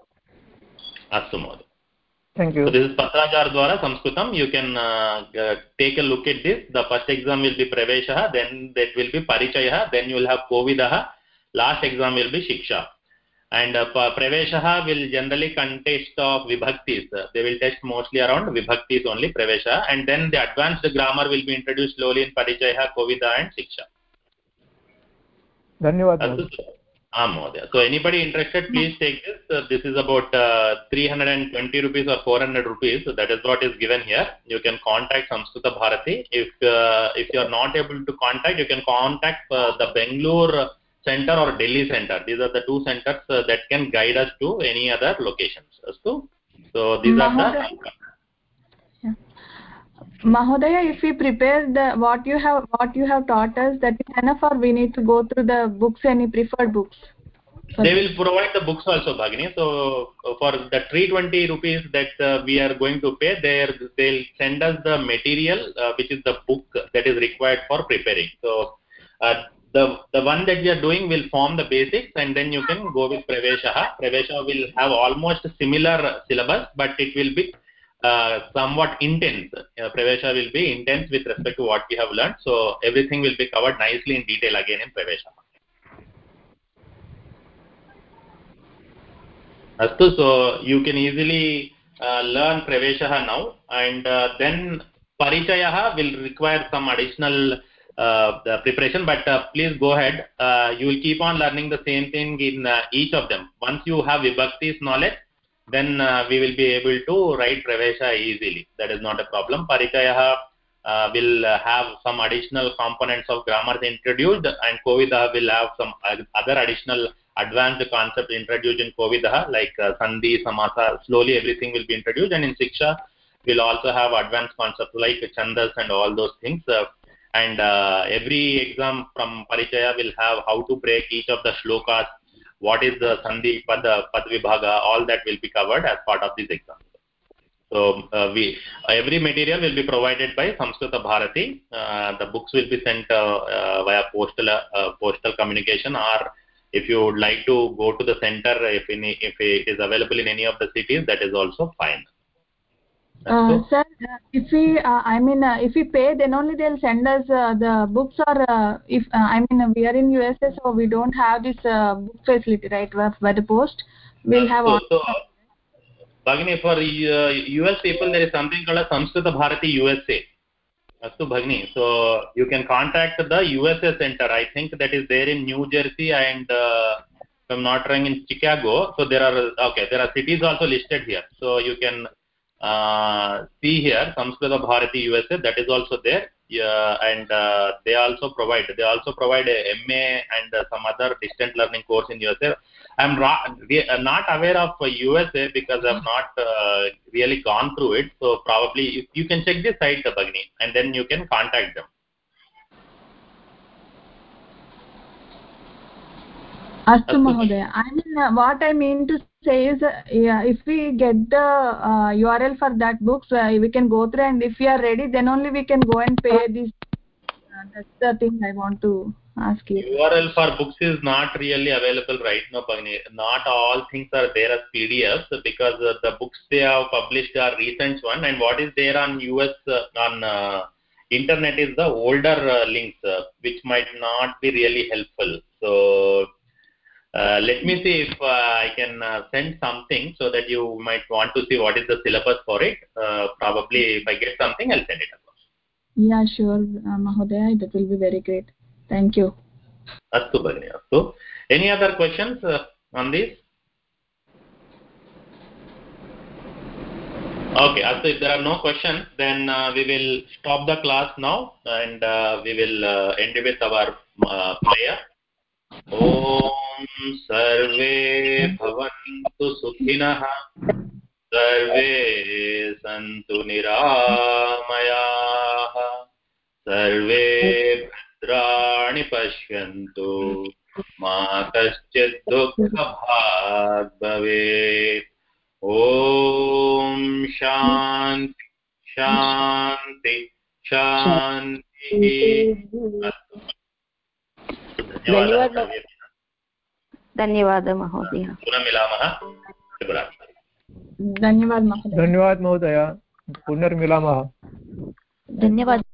Astu Mahodaya. Thank you. So this is Patrachar Dwara Sanskritam. You can uh, uh, take a look at this. The first exam will be Praveshaha, then that will be Parichayaha, then you will have Kovidaha. Last exam will be Shiksha. And uh, Praveshaha will generally contest of Vibhaktis. They will test mostly around Vibhaktis only, Pravesha. And then the advanced grammar will be introduced slowly in Parichaya, Kovida and Shiksha. Dhanyavad. So anybody interested, please take this. Uh, this is about uh, three hundred twenty rupees or four hundred rupees. So that is what is given here. You can contact Samskrita Bharati. If, uh, if you are not able to contact, you can contact uh, the Bangalore Center or Delhi Center. These are the two centers uh, that can guide us to any other locations. So these Mahodaya, are the. Yeah. Mahodaya, if we prepare the what you have what you have taught us, that is enough, or we need to go through the books, any preferred books? They will provide the books also, Bhagini. So for the three hundred twenty rupees that uh, we are going to pay, they they'll send us the material, uh, which is the book that is required for preparing. So uh, the the one that we are doing will form the basics, and then you can go with Praveshaha. Praveshaha will have almost similar syllabus, but it will be uh, somewhat intense. Uh, Praveshaha will be intense with respect to what we have learned. So everything will be covered nicely in detail again in Praveshaha. Astu, so you can easily uh, learn Praveshaha now, and uh, then Parichayaha will require some additional uh, preparation, but uh, please go ahead. Uh, you will keep on learning the same thing in uh, each of them. Once you have Vibhakti's knowledge, then uh, we will be able to write Pravesha easily. That is not a problem. Parichayaha uh, will uh, have some additional components of grammar introduced, and Kovida will have some other additional advanced concept introduced in Kovidaha, like uh, Sandhi, Samasa. Slowly everything will be introduced, and in Siksha we'll also have advanced concepts like Chandas and all those things. Uh, and uh, every exam from Parichaya will have how to break each of the shlokas, what is the Sandhi, Pad, Pad Vibhaga, all that will be covered as part of this exam. So uh, we every material will be provided by Samskrita Bharati. Uh, the books will be sent uh, uh, via postal uh, postal communication, or if you would like to go to the center, if any, if it is available in any of the cities, that is also fine. Uh, sir, uh, if we, uh, I mean, uh, if we pay, then only they'll send us uh, the books, or uh, if, uh, I mean, uh, we are in U S A, so we don't have this uh, book facility, right, by the post. We'll have so, all. So, Bhagini, for uh, U S people there is something called a Samskrita Bharati U S A. Astu Bhagini. So you can contact the U S A center. I think that is there in New Jersey and uh, if I'm not wrong in Chicago. So there are okay, there are cities also listed here. So you can uh, see here Samskrita Bharati U S A, that is also there. Yeah, and uh, they also provide they also provide a M A and uh, some other distant learning course in U S A. I'm not aware of U S A because I've not uh, really gone through it. So probably you, you can check the site, Bhagini, and then you can contact them. Astu Mahodaya. I mean, uh, what I mean to say is, uh, yeah, if we get the uh, U R L for that books, uh, we can go through, and if we are ready, then only we can go and pay this. Uh, that's the thing I want to ask you. U R L for books is not really available right now, Bhagini. Not all things are there as P D Fs because uh, the books they have published are recent one, and what is there on U S uh, on uh, internet is the older uh, links, uh, which might not be really helpful. So. Uh, let me see if uh, I can uh, send something so that you might want to see what is the syllabus for it. Uh, probably if I get something, I'll send it across. Yeah, sure, uh, Mahodaya. That will be very great. Thank you. Astu Bhagini, Astu. Any other questions uh, on this? Okay, Astu, if there are no questions, then uh, we will stop the class now and uh, we will uh, end with our uh, prayer. Om Sarve Bhavantu Sukhinah Sarve Santu Niramayah Sarve Bhadrani Pashyantu Ma Kaschid Dukkha Bhag Bhavet. Om Shanti Shanti Shanti. धन्यवादः धन्यवादः महोदय पुनः मिलामः शुभरात्रि धन्यवाद महोदय धन्यवाद महोदय पुनर्मिलामः धन्यवाद